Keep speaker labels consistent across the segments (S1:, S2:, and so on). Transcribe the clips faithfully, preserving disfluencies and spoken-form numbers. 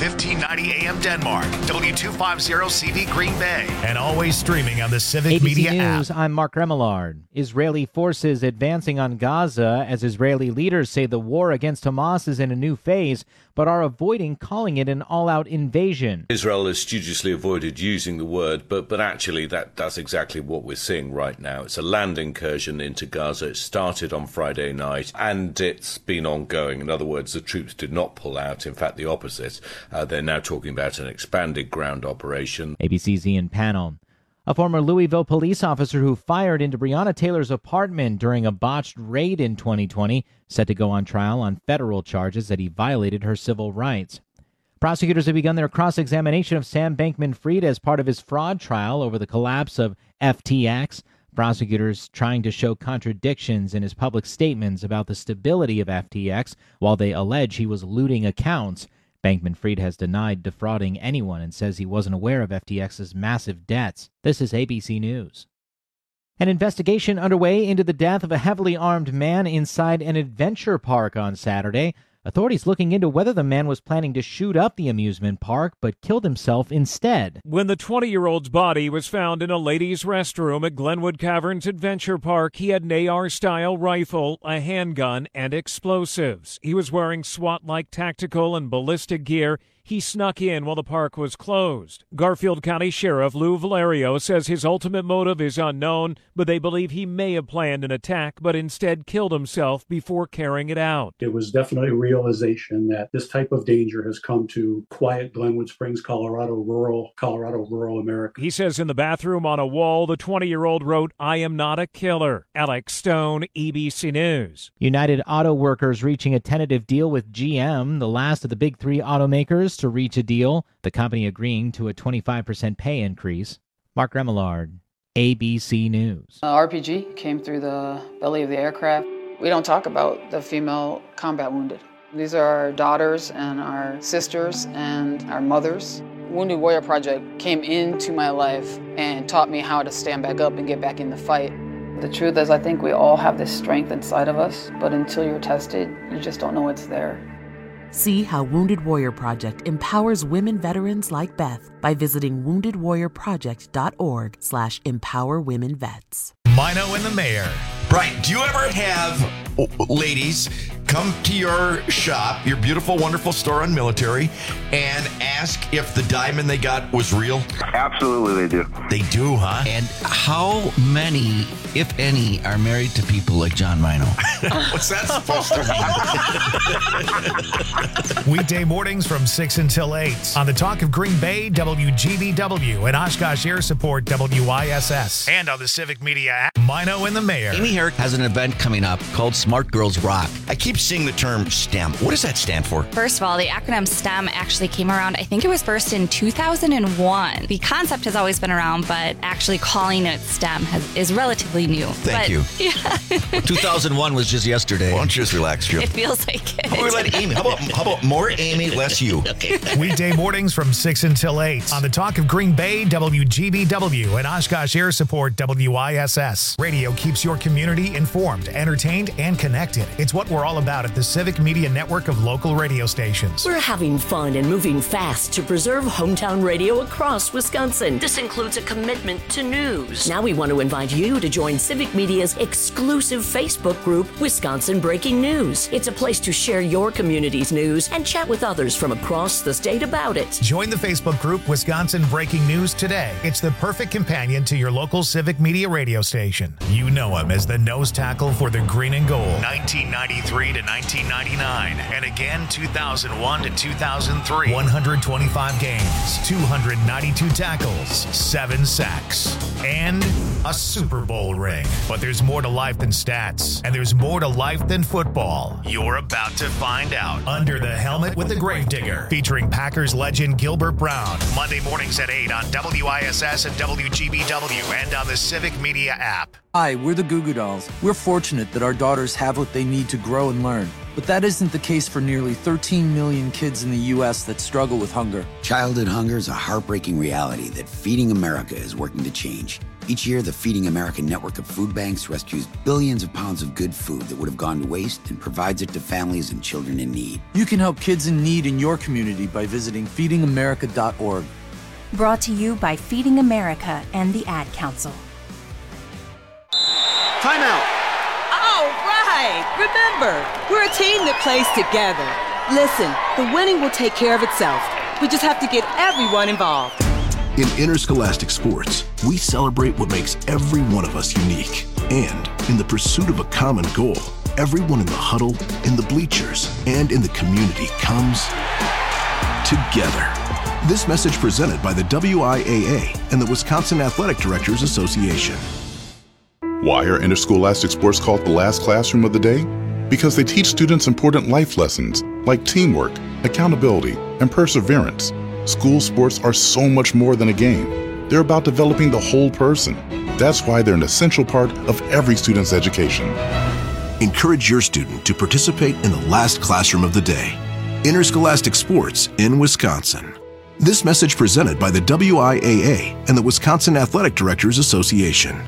S1: fifteen ninety A M Denmark, W two fifty C V Green Bay, and always streaming on the Civic
S2: A B C
S1: Media
S2: News,
S1: app.
S2: I'm Mark Remillard. Israeli forces advancing on Gaza as Israeli leaders say the war against Hamas is in a new phase, but are avoiding calling it an all-out invasion.
S3: Israel has studiously avoided using the word, but, but actually that, that's exactly what we're seeing right now. It's a land incursion into Gaza. It started on Friday night, and it's been ongoing. In other words, the troops did not pull out. In fact, the opposite. Uh, they're now talking about an expanded ground operation.
S2: A B C's Ian Pannell. A former Louisville police officer who fired into Breonna Taylor's apartment during a botched raid in twenty twenty set to go on trial on federal charges that he violated her civil rights. Prosecutors have begun their cross-examination of Sam Bankman-Fried as part of his fraud trial over the collapse of F T X. Prosecutors trying to show contradictions in his public statements about the stability of F T X while they allege he was looting accounts. Bankman-Fried has denied defrauding anyone and says he wasn't aware of F T X's massive debts. This is A B C News. An investigation underway into the death of a heavily armed man inside an adventure park on Saturday. Authorities looking into whether the man was planning to shoot up the amusement park but killed himself instead.
S4: When the twenty-year-old's body was found in a ladies' restroom at Glenwood Caverns Adventure Park, he had an A R-style rifle, a handgun, and explosives. He was wearing SWAT-like tactical and ballistic gear. He snuck in while the park was closed. Garfield County Sheriff Lou Valerio says his ultimate motive is unknown, but they believe he may have planned an attack but instead killed himself before carrying it out.
S5: It was definitely a realization that this type of danger has come to quiet Glenwood Springs, Colorado, rural Colorado, rural America.
S4: He says in the bathroom on a wall, the twenty-year-old wrote, "I am not a killer." Alex Stone, A B C News.
S2: United Auto Workers reaching a tentative deal with G M, the last of the big three automakers to reach a deal, the company agreeing to a twenty-five percent pay increase. Mark Remillard, A B C News.
S6: Uh, R P G came through the belly of the aircraft. We don't talk about the female combat wounded. These are our daughters and our sisters and our mothers. Wounded Warrior Project came into my life and taught me how to stand back up and get back in the fight. The truth is, I think we all have this strength inside of us, but until you're tested, you just don't know it's there.
S7: See how Wounded Warrior Project empowers women veterans like Beth by visiting wounded warrior project dot org slash empower women vets.
S1: Mino and the Mayor.
S8: Brian, do you ever have ladies come to your shop, your beautiful, wonderful store on Military, and ask if the diamond they got was real?
S9: Absolutely, they do.
S8: They do, huh?
S10: And how many, if any, are married to people like John Mino?
S8: What's that supposed to
S1: mean? Weekday mornings from six until eight on the Talk of Green Bay, W G B W, and Oshkosh Air Support, W I S S, and on the Civic Media app, Mino and the Mayor.
S10: Amy Herrick has an event coming up called Smart Girls Rock.
S8: I keep seeing the term STEM. What does that stand for?
S11: First of all, the acronym STEM actually came around, I think it was first in two thousand one. The concept has always been around, but actually calling it STEM has, is relatively new.
S8: Thank
S11: but,
S8: you.
S11: Yeah.
S10: two thousand one was just yesterday.
S8: Why don't you just relax, Jim?
S11: It feels like it.
S8: How about we let Amy? How about, how about more Amy, less you?
S10: Okay.
S1: Weekday mornings from six until eight on the Talk of Green Bay, W G B W, and Oshkosh Air Support, W I S S. Radio keeps your community informed, entertained, and connected. It's what we're all about at the Civic Media network of local radio stations.
S12: We're having fun and moving fast to preserve hometown radio across Wisconsin. This includes a commitment to news. Now we want to invite you to join Civic Media's exclusive Facebook group, Wisconsin Breaking News. It's a place to share your community's news and chat with others from across the state about it.
S1: Join the Facebook group Wisconsin Breaking News today. It's the perfect companion to your local Civic Media radio station. You know him as the nose tackle for the green and gold, nineteen ninety-three to nineteen ninety-nine, and again two thousand one to two thousand three. one hundred twenty-five games, two hundred ninety-two tackles, seven sacks, and a Super Bowl ring. But there's more to life than stats, and there's more to life than football. You're about to find out. Under the Helmet with the Gravedigger, featuring Packers legend Gilbert Brown. Monday mornings at eight on W I S S and W G B W and on the Civic Media app.
S13: Hi, we're the Goo Goo Dolls. We're fortunate that our daughters have what they need to grow and learn. But that isn't the case for nearly thirteen million kids in the U S that struggle with hunger.
S14: Childhood hunger is a heartbreaking reality that Feeding America is working to change.
S9: Each year, the Feeding America network of food banks rescues billions of pounds of good food that would have gone to waste and provides it to families and children in need.
S13: You can help kids in need in your community by visiting feeding america dot org.
S14: Brought to you by Feeding America and the Ad Council.
S15: Timeout.
S16: All right. Remember, we're a team that plays together. Listen, the winning will take care of itself. We just have to get everyone involved.
S17: In interscholastic sports, we celebrate what makes every one of us unique. And in the pursuit of a common goal, everyone in the huddle, in the bleachers, and in the community comes together. This message presented by the W I A A and the Wisconsin Athletic Directors Association.
S18: Why are interscholastic sports called the last classroom of the day? Because they teach students important life lessons like teamwork, accountability, and perseverance. School sports are so much more than a game. They're about developing the whole person. That's why they're an essential part of every student's education.
S17: Encourage your student to participate in the last classroom of the day. Interscholastic sports in Wisconsin. This message presented by the W I A A and the Wisconsin Athletic Directors Association.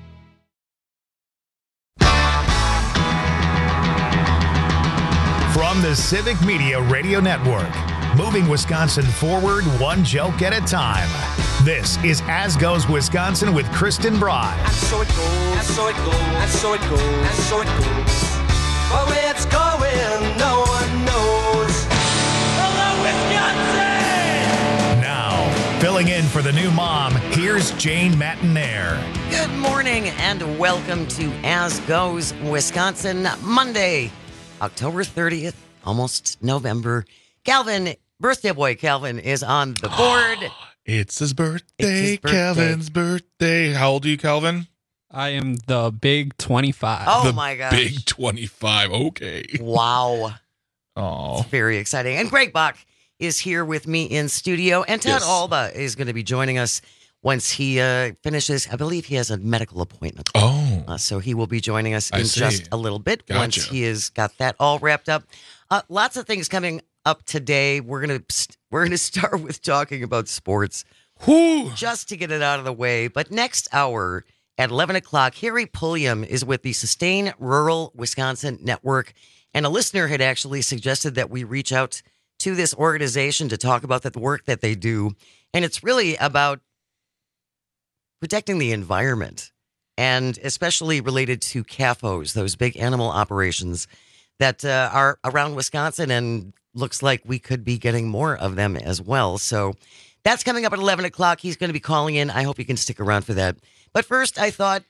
S1: From the Civic Media Radio Network, moving Wisconsin forward one joke at a time. This is As Goes Wisconsin with Kristen Broad.
S19: And so it goes, and so it goes, and so it goes, and so it goes. But where it's going, no one knows. Hello, Wisconsin!
S1: Now, filling in for the new mom, here's Jane Matinaire.
S20: Good morning and welcome to As Goes Wisconsin, Monday, October thirtieth, almost November. Calvin, birthday boy Calvin, is on the board.
S21: It's his birthday,
S20: It's his birthday.
S21: Calvin's birthday. How old are you, Calvin?
S22: I am the big twenty-five.
S20: Oh,
S21: the
S20: my gosh.
S21: Big twenty-five. Okay.
S20: Wow.
S21: Oh.
S20: It's very exciting. And Greg Bach is here with me in studio. And Todd
S21: Yes.
S20: Alba is going to be joining us once he uh, finishes. I believe he has a medical appointment.
S21: Oh.
S20: Uh, so he will be joining us
S21: I
S20: in
S21: see.
S20: just a little bit once
S21: Gotcha.
S20: he has got that all wrapped up. Uh, lots of things coming up today. We're gonna we're gonna start with talking about sports,
S21: Whew.
S20: just to get it out of the way. But next hour at eleven o'clock, Harry Pulliam is with the Sustain Rural Wisconsin Network, and a listener had actually suggested that we reach out to this organization to talk about the work that they do, and it's really about protecting the environment, and especially related to C A F Os, those big animal operations that uh, are around Wisconsin, and looks like we could be getting more of them as well. So that's coming up at eleven o'clock. He's going to be calling in. I hope you can stick around for that. But first, I thought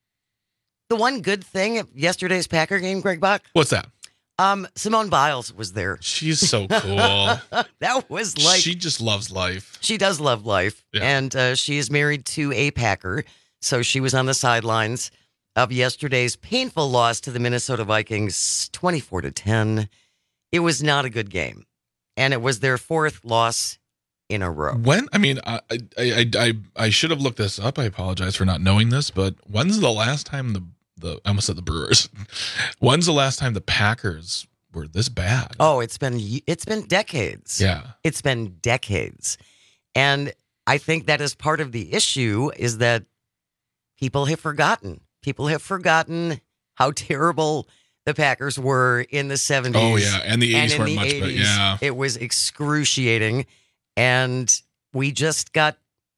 S20: the one good thing of yesterday's Packer game, Greg Bach,
S21: What's that?
S20: um, Simone Biles was there.
S21: She's so cool.
S20: That was like...
S21: She just loves life.
S20: She does love life,
S21: Yeah.
S20: and uh, she is married to a Packer, so she was on the sidelines of yesterday's painful loss to the Minnesota Vikings, twenty-four to ten. It was not a good game, and it was their fourth loss in a row.
S21: When? I mean, I, I I I I should have looked this up. I apologize for not knowing this, but when's the last time the the I almost said the Brewers? When's the last time the Packers were this bad?
S20: Oh, it's been it's been decades.
S21: Yeah.
S20: It's been decades, and I think that is part of the issue is that people have forgotten. People have forgotten how terrible the Packers were in the seventies.
S21: Oh yeah, and the eighties
S20: in
S21: weren't
S20: the
S21: much better.
S20: eighties,
S21: Yeah.
S20: It was excruciating, and we just got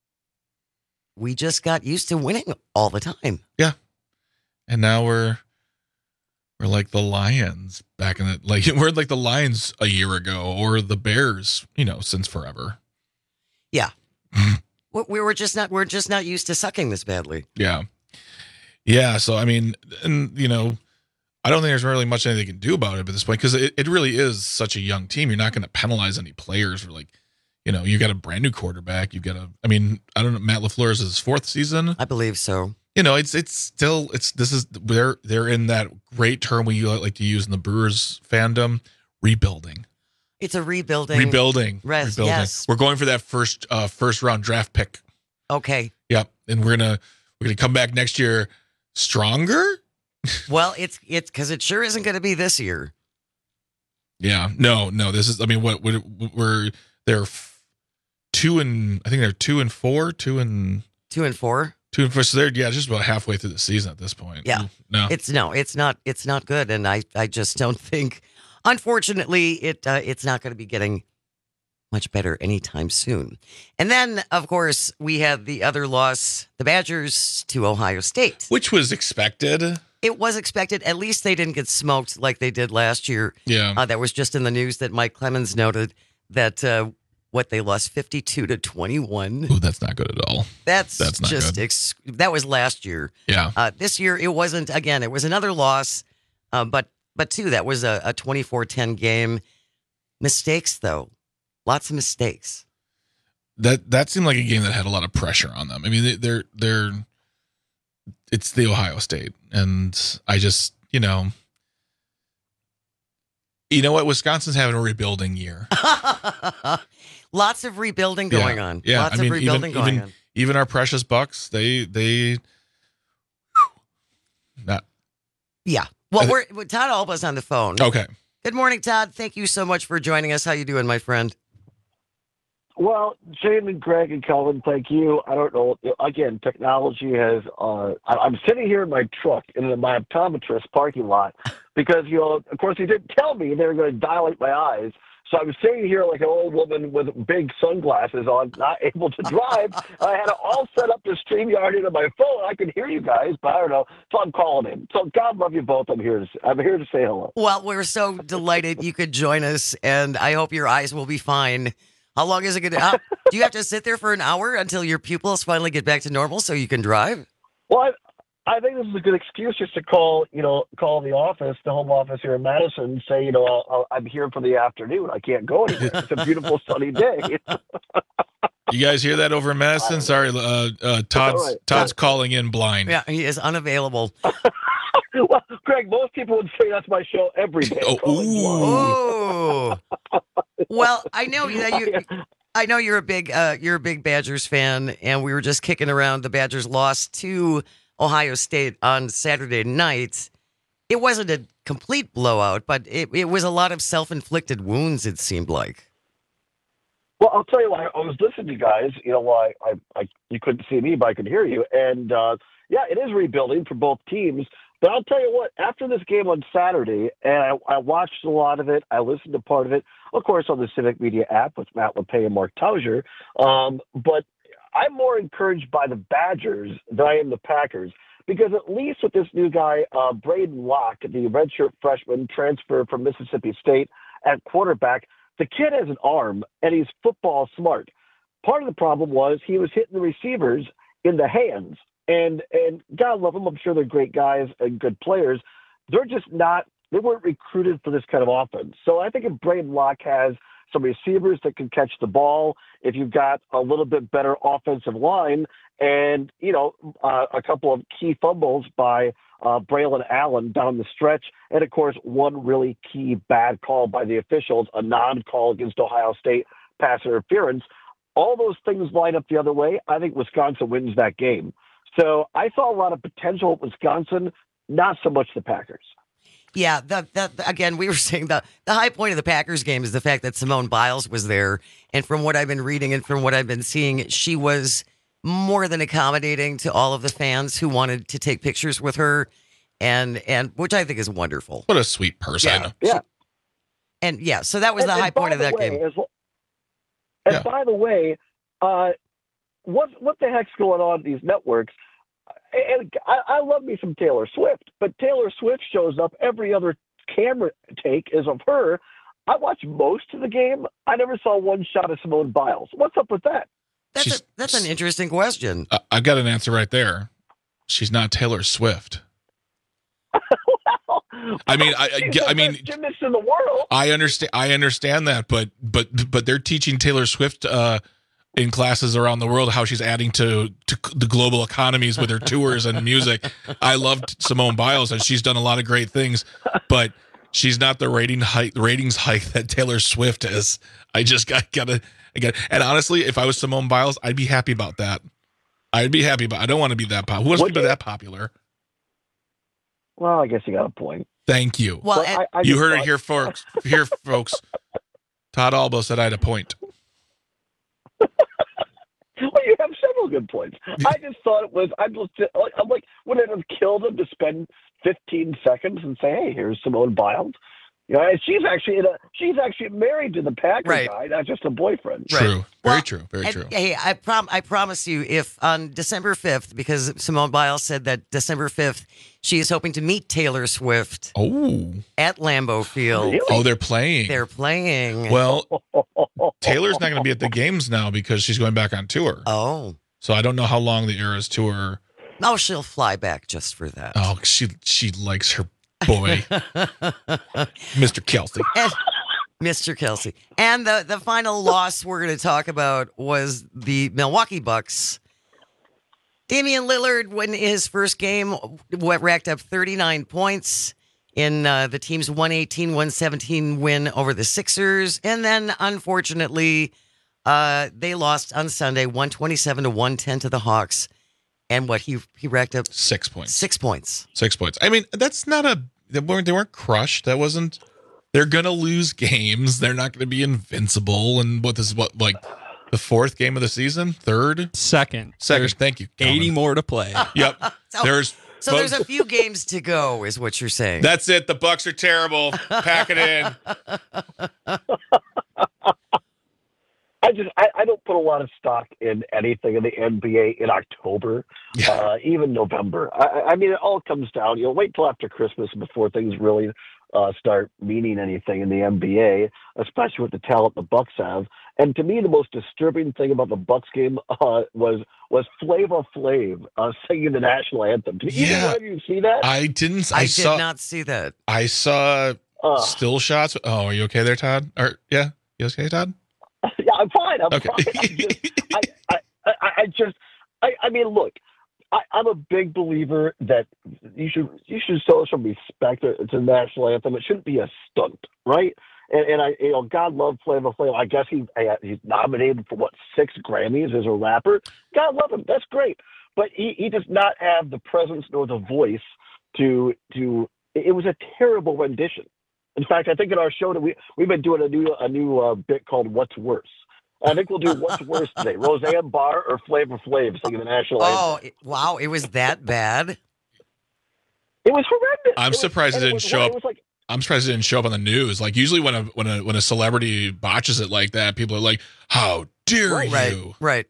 S20: we just got used to winning all the time.
S21: Yeah. And now we're we're like the Lions back in the like we're like the Lions a year ago, or the Bears, you know, since forever.
S20: Yeah. we we were just not we're just not used to sucking this badly.
S21: Yeah. Yeah. So I mean, and you know, I don't think there's really much anything they can do about it at this point, because it, it really is such a young team. You're not going to penalize any players for, like, you know, you got a brand new quarterback. You've got a, I mean, I don't know. Matt LaFleur is his fourth season.
S20: I believe so.
S21: You know, it's it's still it's this is they're they're in that great term we like to use in the Brewers fandom, rebuilding.
S20: It's a rebuilding.
S21: Rebuilding.
S20: Rest,
S21: rebuilding.
S20: yes.
S21: We're going for that first uh, first round draft pick.
S20: Okay.
S21: Yep, and we're gonna we're gonna come back next year stronger.
S20: Well, it's it's because it sure isn't going to be this year.
S21: Yeah, no, no. This is. I mean, what, what we're they're f- two and I think they're two and four, two and
S20: two and four.
S21: Two and four. So they're yeah, just about halfway through the season at this point.
S20: Yeah,
S21: no,
S20: it's no, it's not, it's not good, and I, I just don't think. Unfortunately, it, uh, it's not going to be getting much better anytime soon. And then, of course, we had the other loss, the Badgers to Ohio State,
S21: which was expected.
S20: It was expected. At least they didn't get smoked like they did last year.
S21: Yeah,
S20: uh, that was just in the news that Mike Clemens noted that. Uh, What they lost fifty-two to twenty-one.
S21: Oh, that's not good at all.
S20: That's,
S21: that's not
S20: just
S21: good.
S20: Ex- that was last year.
S21: Yeah.
S20: Uh, this year it wasn't. Again, it was another loss, uh, but but two that was a, a twenty-four ten game. Mistakes though, lots of mistakes.
S21: That that seemed like a game that had a lot of pressure on them. I mean, they, they're they're it's the Ohio State, and I just you know. You know what? Wisconsin's having a rebuilding year.
S20: Lots of rebuilding going
S21: yeah,
S20: on.
S21: Yeah,
S20: Lots
S21: I mean,
S20: of rebuilding
S21: even,
S20: going
S21: even,
S20: on.
S21: Even our precious Bucks, they they not.
S20: Yeah. Well, we're Todd Alba's on the phone.
S21: Okay.
S20: Good morning, Todd. Thank you so much for joining us. How you doing, my friend?
S3: Well, Jane and Greg and Colin, thank you. I don't know. Again, technology has. Uh, I, I'm sitting here in my truck in my optometrist parking lot because, you know, of course, he didn't tell me they were going to dilate my eyes. So I'm sitting here like an old woman with big sunglasses on, not able to drive. I had it all set up to StreamYard into my phone. I could hear you guys, but I don't know. So I'm calling in. So God love you both. I'm here to I'm here to say hello.
S20: Well, we're so delighted you could join us, and I hope your eyes will be fine. How long is it going to? Uh, do you have to sit there for an hour until your pupils finally get back to normal so you can drive?
S3: Well, I, I think this is a good excuse just to call, you know, call the office, the home office here in Madison, and say, you know, I'll, I'll, I'm here for the afternoon. I can't go anywhere. It's a beautiful sunny day.
S21: You guys hear that over in Madison? Sorry, uh, uh, Todd's
S3: right.
S21: Todd's calling in blind.
S20: Yeah, he is unavailable.
S3: Well, Greg, most people would say that's my show every day.
S20: Oh, well, I know that you. I know you're a big uh, you're a big Badgers fan, and we were just kicking around the Badgers loss to Ohio State on Saturday night. It wasn't a complete blowout, but it, it was a lot of self-inflicted wounds, it seemed like.
S3: Well, I'll tell you why. I was listening to you guys. You know why I, I you couldn't see me, but I could hear you. And uh, yeah, it is rebuilding for both teams. But I'll tell you what. After this game on Saturday, and I, I watched a lot of it. I listened to part of it, of course, on the Civic Media app with Matt LePay and Mark Tauser. Um, but I'm more encouraged by the Badgers than I am the Packers. Because at least with this new guy, uh, Braden Locke, the redshirt freshman transfer from Mississippi State at quarterback, the kid has an arm, and he's football smart. Part of the problem was he was hitting the receivers in the hands. And, and God love them, I'm sure they're great guys and good players. They're just not – they weren't recruited for this kind of offense. So I think if Braden Locke has some receivers that can catch the ball, if you've got a little bit better offensive line and, you know, uh, a couple of key fumbles by uh, Braylon Allen down the stretch, and, of course, one really key bad call by the officials, a non-call against Ohio State pass interference, all those things line up the other way. I think Wisconsin wins that game. So I saw a lot of potential at Wisconsin, not so much the Packers.
S20: Yeah, the, the, the, again, we were saying the, the high point of the Packers game is the fact that Simone Biles was there. And from what I've been reading and from what I've been seeing, she was more than accommodating to all of the fans who wanted to take pictures with her, and and which I think is wonderful.
S21: What a sweet person.
S3: Yeah. yeah.
S20: And yeah, so that was
S3: and,
S20: the
S3: and
S20: high point of that
S3: way,
S20: game.
S3: As well, and
S21: yeah.
S3: by the way, uh, what what the heck's going on in these networks? And I, I love me some Taylor Swift, but Taylor Swift shows up every other camera take is of her. I watched most of the game. I never saw one shot of Simone Biles. What's up with that?
S20: That's a, that's an interesting question.
S21: Uh, I've got an answer right there. She's not Taylor Swift.
S3: well,
S21: I mean, I,
S3: she's
S21: I, I
S3: the
S21: mean,
S3: best gymnast in the world.
S21: I understand. I understand that, but but but they're teaching Taylor Swift uh, in classes around the world how she's adding to to the global economies with her tours and music. I loved Simone Biles, and she's done a lot of great things, but she's not the rating height ratings hike that Taylor Swift is. I just got gotta. Again, and honestly, if I was Simone Biles, I'd be happy about that. I'd be happy, but I don't want to be that popular. Who wants to be that popular?
S3: Well, I guess you got a point.
S21: Thank you.
S20: Well,
S3: I, I
S21: you
S3: just
S21: heard
S3: thought,
S21: it here, folks. Here, folks. Todd Albo said I had a point.
S3: Well, you have several several good points. I just thought it was. I'm just. I'm like, would it have killed him to spend fifteen seconds and say, "Hey, here's Simone Biles"? You know, and she's actually in a, she's actually married to the Packer
S20: Right.
S3: guy, not just a boyfriend.
S21: True. Very
S20: Well,
S21: true. Very
S20: and,
S21: true.
S20: Hey, I prom I promise you, if on December fifth, because Simone Biles said that December fifth, she is hoping to meet Taylor Swift
S21: Oh.
S20: at Lambeau Field.
S3: Really?
S21: Oh, they're playing.
S20: They're playing.
S21: Well, Taylor's not going to be at the games now because she's going back on tour.
S20: Oh.
S21: So I don't know how long the Eras tour.
S20: Oh, she'll fly back just for that.
S21: Oh, she she likes her boy, Mister Kelsey.
S20: And, Mister Kelsey. And the, the final loss we're going to talk about was the Milwaukee Bucks. Damian Lillard, when his first game, what racked up thirty-nine points in uh, the team's one eighteen one seventeen win over the Sixers. And then, unfortunately, uh, they lost on Sunday one twenty-seven to one ten to the Hawks. And what he he racked up
S21: Six points.
S20: six points.
S21: Six points. I mean, that's not a. They weren't. They weren't crushed. That wasn't. They're gonna lose games. They're not gonna be invincible. And what this is what like the fourth game of the season, third,
S22: Second.
S21: second.
S22: There's
S21: Thank you.
S22: eighty
S21: Calvin.
S22: more to play.
S21: Yep.
S20: So-
S21: There's.
S20: So there's a few games to go, is what you're saying.
S21: That's it. The Bucks are terrible. Pack it in.
S3: I just I, I don't put a lot of stock in anything in the N B A in October,
S21: Yeah.
S3: uh, even November. I, I mean, it all comes down. You know, wait till after Christmas before things really uh, start meaning anything in the N B A, especially with the talent the Bucks have. And to me, the most disturbing thing about the Bucks game uh, was was Flavor Flav uh, singing the national anthem. Did either
S21: Yeah.
S3: one of you see that?
S21: I didn't. I,
S20: I did
S21: saw.
S20: not see that.
S21: I saw
S3: Uh,
S21: still shots. Oh, are you okay there, Todd? Or yeah, you okay, Todd?
S3: Yeah, I'm fine. I'm
S21: Okay.
S3: fine. I'm just, I, I, I, I just, I, I mean, look, I, I'm a big believer that you should you should show some respect to the national anthem. It shouldn't be a stunt, right? And, and I, you know, God love Flavor Flav. I guess he he's nominated for what six Grammys as a rapper. God love him. That's great, but he, he does not have the presence nor the voice to to. It was a terrible rendition. In fact, I think in our show that we we've been doing a new a new uh, bit called "What's Worse." I think we'll do "What's Worse" today: Roseanne Barr or Flavor Flav singing the national
S20: Oh,
S3: anthem.
S20: it- wow. It was that bad?
S3: It was horrendous.
S21: I'm
S3: It was-
S21: surprised it
S3: and
S21: didn't
S3: was-
S21: show
S3: It
S21: up.
S3: was like,
S21: I'm surprised it didn't show up on the news. Like usually when a when a when a celebrity botches it like that, people are like, "How dare
S20: Right,
S21: you?"
S20: right.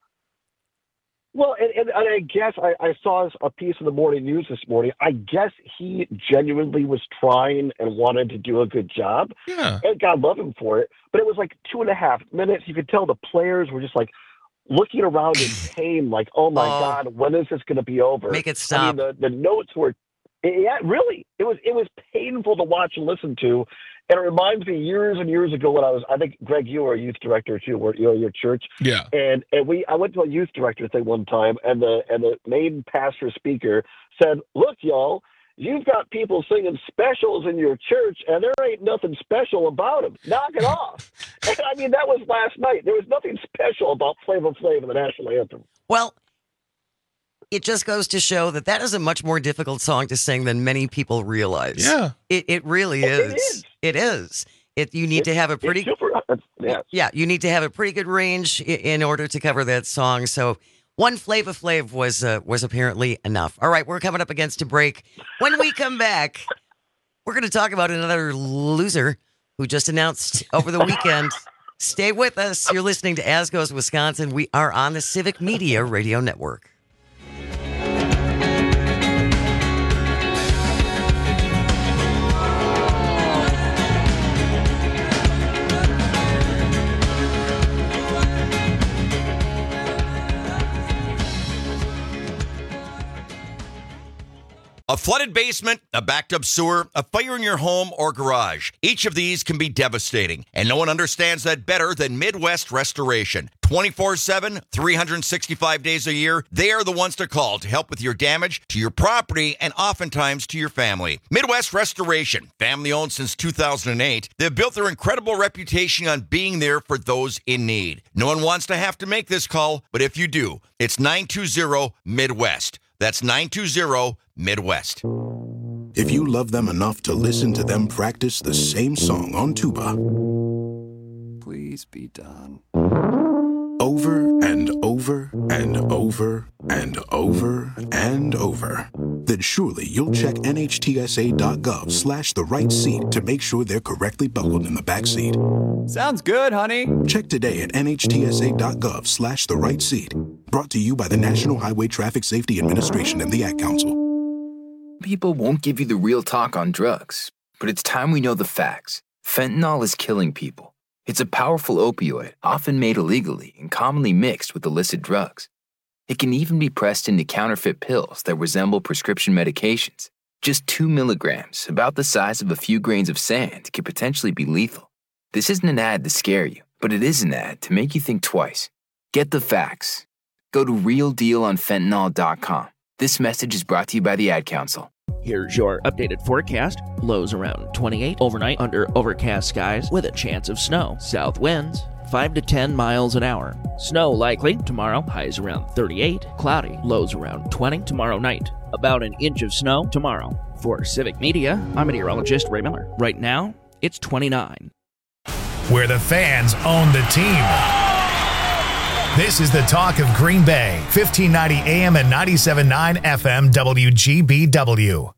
S3: well, and, and, and I guess I, I saw a piece in the morning news this morning. I guess he genuinely was trying and wanted to do a good job.
S21: Yeah.
S3: And God love him for it. But it was like two and a half minutes. You could tell the players were just like looking around in pain, like, oh my
S20: Oh.
S3: God, when is this going to be over?
S20: Make it
S3: I
S20: stop.
S3: mean, the, the notes were, yeah, really, it was, it was painful to watch and listen to. And it reminds me years and years ago when I was, I think, Greg, you were a youth director too, where, you know, your church.
S21: Yeah.
S3: And and we, I went to a youth director thing one time, and the and the main pastor speaker said, "Look, y'all, you've got people singing specials in your church, and there ain't nothing special about them. Knock it off." And I mean, that was last night. There was nothing special about Flavor Flav and the national anthem.
S20: Well, it just goes to show that that is a much more difficult song to sing than many people realize.
S21: Yeah.
S20: It it really
S3: It
S20: is.
S3: is.
S20: It is. It you need to have a pretty
S3: It's super. Yeah.
S20: yeah, you need to have a pretty good range i- in order to cover that song. So one Flavor Flav was uh, was apparently enough. All right, we're coming up against a break. When we come back, we're going to talk about another loser who just announced over the weekend. Stay with us. You're listening to As Goes Wisconsin. We are on the Civic Media Radio Network.
S8: A flooded basement, a backed up sewer, a fire in your home or garage. Each of these can be devastating, and no one understands that better than Midwest Restoration. twenty-four seven, three hundred sixty-five days a year, they are the ones to call to help with your damage to your property and oftentimes to your family. Midwest Restoration, family owned since two thousand eight, they've built their incredible reputation on being there for those in need. No one wants to have to make this call, but if you do, it's nine two zero Midwest. That's nine two zero Midwest.
S17: If you love them enough to listen to them practice the same song on tuba,
S13: Please be done.
S17: over and over and over and over and over, then surely you'll check nhtsa.gov slash the right seat to make sure they're correctly buckled in the back seat.
S5: Sounds good, honey.
S17: Check today at nhtsa.gov slash the right seat. Brought to you by the National Highway Traffic Safety Administration and the Ad Council.
S15: People won't give you the real talk on drugs, but it's time we know the facts. Fentanyl is killing people. It's a powerful opioid, often made illegally and commonly mixed with illicit drugs. It can even be pressed into counterfeit pills that resemble prescription medications. Just two milligrams, about the size of a few grains of sand, could potentially be lethal. This isn't an ad to scare you, but it is an ad to make you think twice. Get the facts. Go to real deal on fentanyl dot com. This message is brought to you by the Ad Council.
S23: Here's your updated forecast. Lows around twenty-eight overnight under overcast skies with a chance of snow. South winds five to ten miles an hour. Snow likely tomorrow. Highs around thirty-eight. Cloudy. Lows around twenty tomorrow night. About an inch of snow tomorrow. For Civic Media, I'm meteorologist Ray Miller. Right now, it's twenty-nine.
S1: Where the fans own the team. This is the talk of Green Bay, fifteen ninety A M and ninety-seven point nine F M W G B W.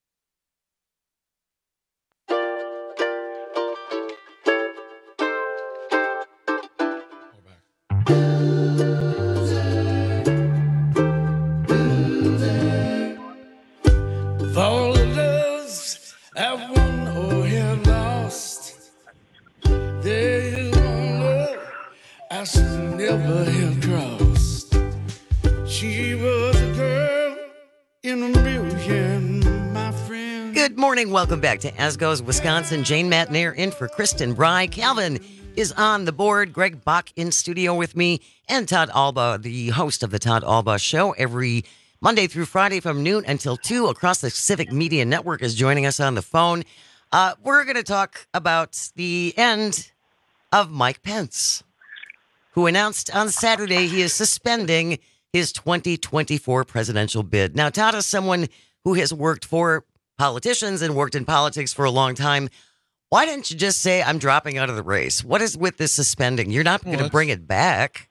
S24: For the loves I've won or have lost, there is one love I should never have crossed. She was a girl in a million, my friend.
S20: Good morning. Welcome back to As Goes Wisconsin. Jane Matnair in for Kristen Bry. Calvin is on the board. Greg Bach in studio with me. And Todd Alba, the host of the Todd Alba Show, every Monday through Friday from noon until two across the Civic Media Network, is joining us on the phone. Uh, we're going to talk about the end of Mike Pence, who announced on Saturday he is suspending his twenty twenty-four presidential bid. Now, Todd is someone who has worked for politicians and worked in politics for a long time. Why didn't you just say, I'm dropping out of the race? What is with this suspending? You're not going to bring it back.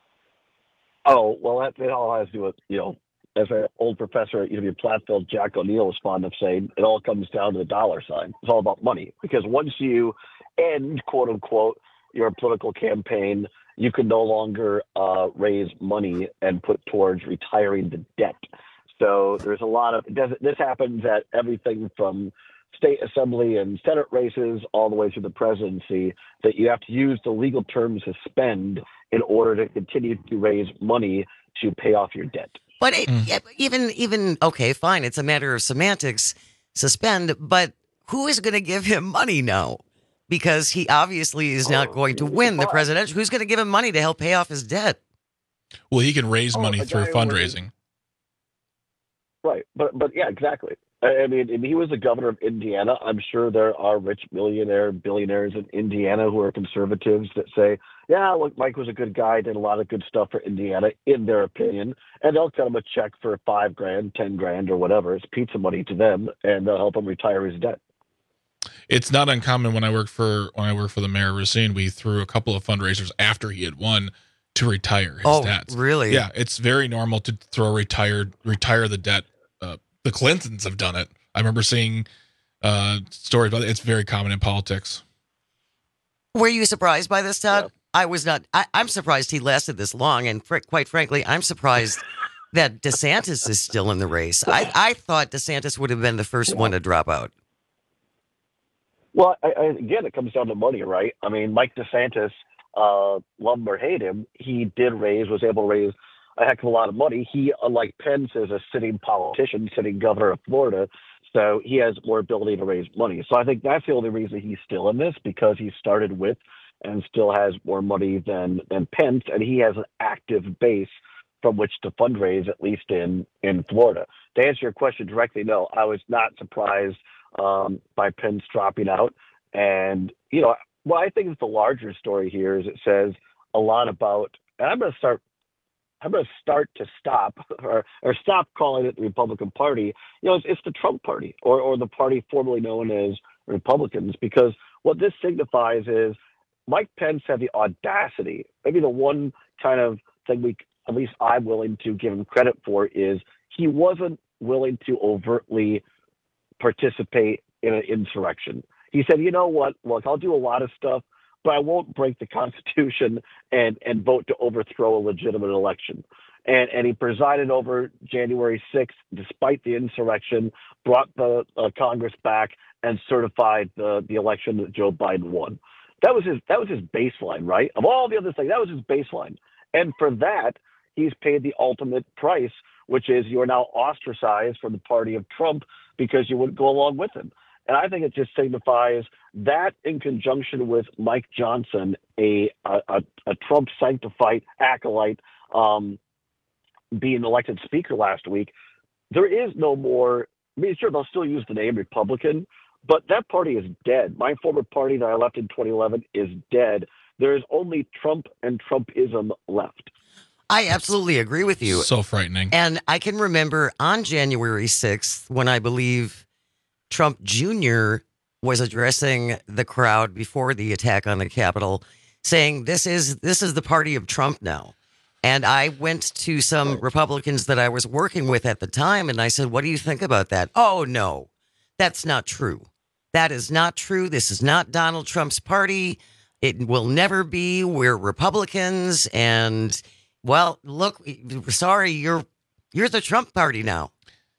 S3: Oh, well, that, that all has to do with, you know, as an old professor at U W Platteville, Jack O'Neill, was fond of saying, it all comes down to the dollar sign. It's all about money. Because once you end, quote unquote, your political campaign, you can no longer uh, raise money and put towards retiring the debt. So there's a lot of, this happens at everything from state assembly and Senate races all the way through the presidency, that you have to use the legal term suspend in order to continue to raise money to pay off your debt.
S20: But it, mm. even, even, okay, fine, it's a matter of semantics, suspend, but who is going to give him money now? Because he obviously is not going to win the presidential. Who's going to give him money to help pay off his debt?
S21: Well, he can raise
S3: oh,
S21: money through fundraising.
S3: Right, but but yeah, exactly. I mean, he was the governor of Indiana. I'm sure there are rich millionaire billionaires in Indiana who are conservatives that say, yeah, look, Mike was a good guy, did a lot of good stuff for Indiana, in their opinion, and they'll cut him a check for five grand, ten grand, or whatever. It's pizza money to them, and they'll help him retire his debt.
S21: It's not uncommon when I worked for when I worked for the mayor of Racine, we threw a couple of fundraisers after he had won to retire his
S20: oh,
S21: debts.
S20: Really?
S21: Yeah, it's very normal to throw retired retire the debt. Uh, the Clintons have done it. I remember seeing uh, stories about it. It's very common in politics.
S20: Were you surprised by this, Todd? Yeah. I was not. I, I'm surprised he lasted this long, and fr- quite frankly, I'm surprised that DeSantis is still in the race. I, I thought DeSantis would have been the first one to drop out.
S3: Well, I, I, again, it comes down to money, right? I mean, Mike DeSantis, uh, love him or hate him, he did raise, was able to raise a heck of a lot of money. He, unlike Pence, is a sitting politician, sitting governor of Florida, so he has more ability to raise money. So I think that's the only reason he's still in this, because he started with and still has more money than, than Pence, and he has an active base from which to fundraise, at least in, in Florida. To answer your question directly, no, I was not surprised um, by Pence dropping out. And, you know, what I think is the larger story here is it says a lot about, and I'm going to start I'm going to start to stop or, or stop calling it the Republican Party. You know, it's, it's the Trump Party, or, or the party formerly known as Republicans, because what this signifies is Mike Pence had the audacity, maybe the one kind of thing we at least I'm willing to give him credit for, is he wasn't willing to overtly participate in an insurrection. He said, you know what, look, I'll do a lot of stuff, but I won't break the Constitution and, and vote to overthrow a legitimate election. And, and he presided over January sixth, despite the insurrection, brought the uh, Congress back, and certified the, the election that Joe Biden won. That was his that was his baseline, right? Of all the other things, that was his baseline. And for that, he's paid the ultimate price, which is you are now ostracized from the party of Trump because you wouldn't go along with him. And I think it just signifies that, in conjunction with Mike Johnson, a a, a Trump sanctified acolyte, um, being elected speaker last week, there is no more. I mean, sure, they'll still use the name Republican, but that party is dead. My former party that I left in twenty eleven is dead. There is only Trump and Trumpism left.
S20: I absolutely agree with you.
S21: So frightening.
S20: And I can remember on January sixth, when I believe Trump Junior was addressing the crowd before the attack on the Capitol, saying this is this is the party of Trump now. And I went to some Republicans that I was working with at the time, and I said, what do you think about that? Oh, no, that's not true. That is not true. This is not Donald Trump's party. It will never be. We're Republicans. And, well, look, sorry, you're you're the Trump party now.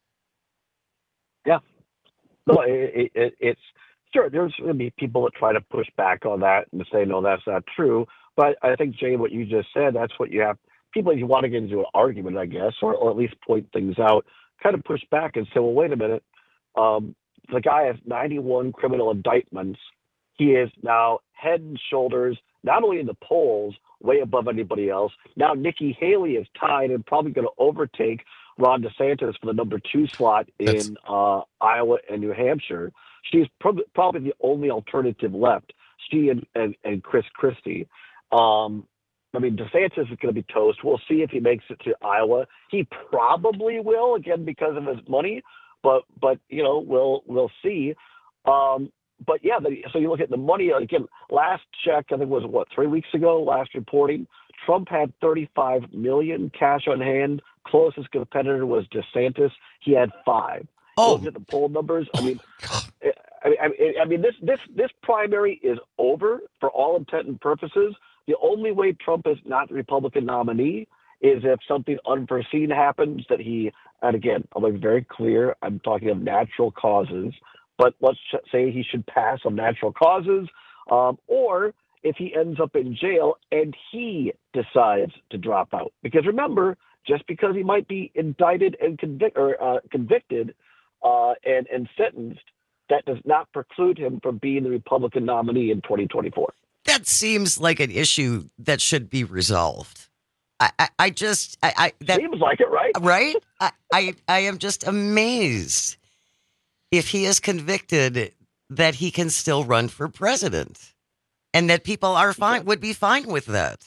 S3: Yeah. No, it, it, it's sure. There's going to be people that try to push back on that and say, no, that's not true. But I think, Jay, what you just said, that's what you have. People, if you want to get into an argument, I guess, or, or at least point things out, kind of push back and say, well, wait a minute. Um, the guy has ninety-one criminal indictments. He is now head and shoulders, not only in the polls, way above anybody else. Now Nikki Haley is tied and probably going to overtake Ron DeSantis for the number two slot in uh, Iowa and New Hampshire. She's prob- probably the only alternative left, she and, and, and Chris Christie. Um, I mean, DeSantis is going to be toast. We'll see if he makes it to Iowa. He probably will, again, because of his money. But, but you know, we'll we'll see. Um, but, yeah, the, so you look at the money. Again, last check, I think was, what, three weeks ago, last reporting, Trump had thirty-five million dollars cash on hand. Closest competitor was DeSantis. He had five.
S20: Oh.
S3: Look at the poll numbers. I mean, I, I, I mean, this this this primary is over for all intent and purposes. The only way Trump is not the Republican nominee is if something unforeseen happens that he, and again, I'll be very clear, I'm talking of natural causes, but let's say he should pass on natural causes, um, or if he ends up in jail and he decides to drop out. Because remember, just because he might be indicted and convic- or, uh, convicted uh, and, and sentenced, that does not preclude him from being the Republican nominee in twenty twenty-four.
S20: That seems like an issue that should be resolved. I, I, I just, I, I that
S3: seems like it, right?
S20: Right? I, I, I am just amazed if he is convicted that he can still run for president, and that people are fine would be fine with that.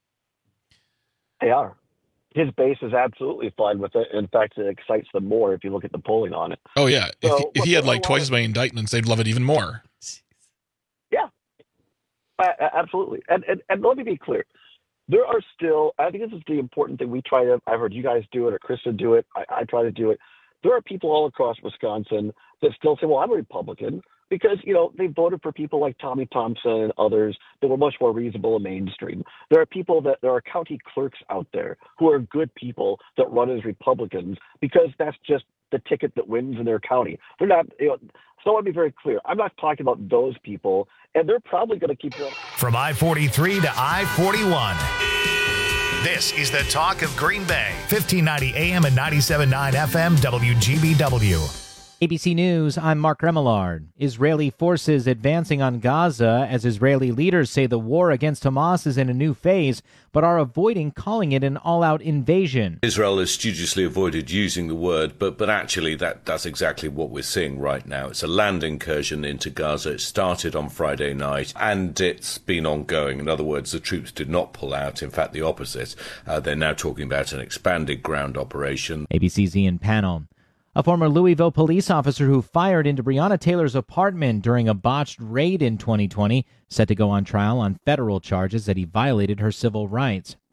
S3: They are. His base is absolutely fine with it. In fact, it excites them more if you look at the polling on it.
S21: Oh yeah,
S3: So,
S21: if, he, if he had like
S3: look,
S21: twice as many indictments, they'd love it even more.
S3: Yeah, uh, absolutely. And, and and let me be clear. There are still, I think this is the important thing we try to, I've heard you guys do it or Kristen do it. I, I try to do it. There are people all across Wisconsin that still say, well, I'm a Republican because, you know, they voted for people like Tommy Thompson and others that were much more reasonable and mainstream. There are people that, there are county clerks out there who are good people that run as Republicans because that's just the ticket that wins in their county. They're not, you know, so I want to be very clear. I'm not talking about those people, and they're probably going to keep going.
S1: From I forty-three to I forty-one, this is the talk of Green Bay. fifteen ninety A M and ninety-seven point nine F M W G B W.
S2: A B C News, I'm Mark Remillard. Israeli forces advancing on Gaza as Israeli leaders say the war against Hamas is in a new phase, but are avoiding calling it an all-out invasion.
S4: Israel has studiously avoided using the word, but but actually that, that's exactly what we're seeing right now. It's a land incursion into Gaza. It started on Friday night, and it's been ongoing. In other words, the troops did not pull out. In fact, the opposite. Uh, they're now talking about an expanded ground operation.
S2: A B C's Ian Pannell. A former Louisville police officer who fired into Breonna Taylor's apartment during a botched raid in twenty twenty, set to go on trial on federal charges that he violated her civil rights.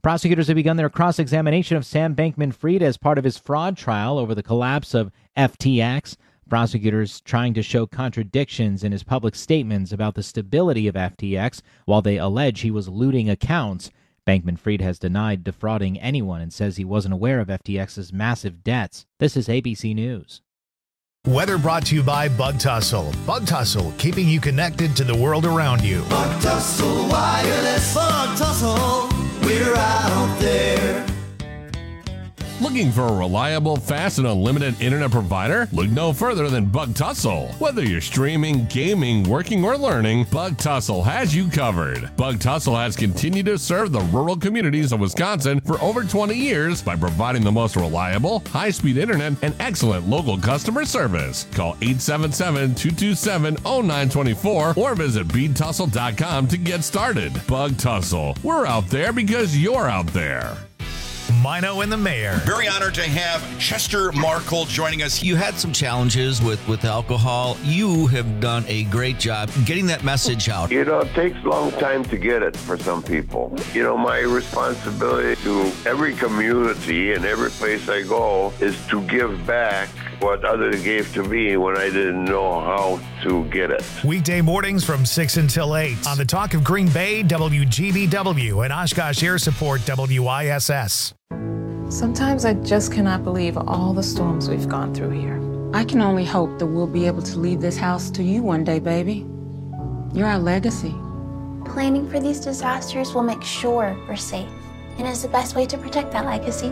S2: Prosecutors have begun their cross-examination of Sam Bankman-Fried as part of his fraud trial over the collapse of F T X. Prosecutors trying to show contradictions in his public statements about the stability of F T X while they allege he was looting accounts. Bankman-Fried has denied defrauding anyone and says he wasn't aware of F T X's massive debts. This is A B C News.
S1: Weather brought to you by Bug Tussle. Bug Tussle, keeping you connected to the world around you.
S19: Bug Tussle Wireless. Bug Tussle, we're out there.
S6: Looking for a reliable, fast, and unlimited internet provider? Look no further than Bug Tussle. Whether you're streaming, gaming, working, or learning, Bug Tussle has you covered. Bug Tussle has continued to serve the rural communities of Wisconsin for over twenty years by providing the most reliable, high-speed internet and excellent local customer service. Call eight seven seven, two two seven, zero nine two four or visit bead tussle dot com to get started. Bug Tussle. We're out there because you're out there.
S1: Mino and the Mayor.
S8: Very honored to have Chester Markle joining us.
S7: You had some challenges with, with alcohol. You have done a great job getting that message out.
S10: You know, it takes a long time to get it for some people. You know, my responsibility to every community and every place I go is to give back what others gave to me when I didn't know how to get it.
S1: Weekday mornings from six until eight on the Talk of Green Bay, W G B W, and Oshkosh Air Support, W I S S.
S11: Sometimes I just cannot believe all the storms we've gone through here. I can only hope that we'll be able to leave this house to you one day, baby. You're our legacy.
S25: Planning for these disasters will make sure we're safe, and is the best way to protect that legacy.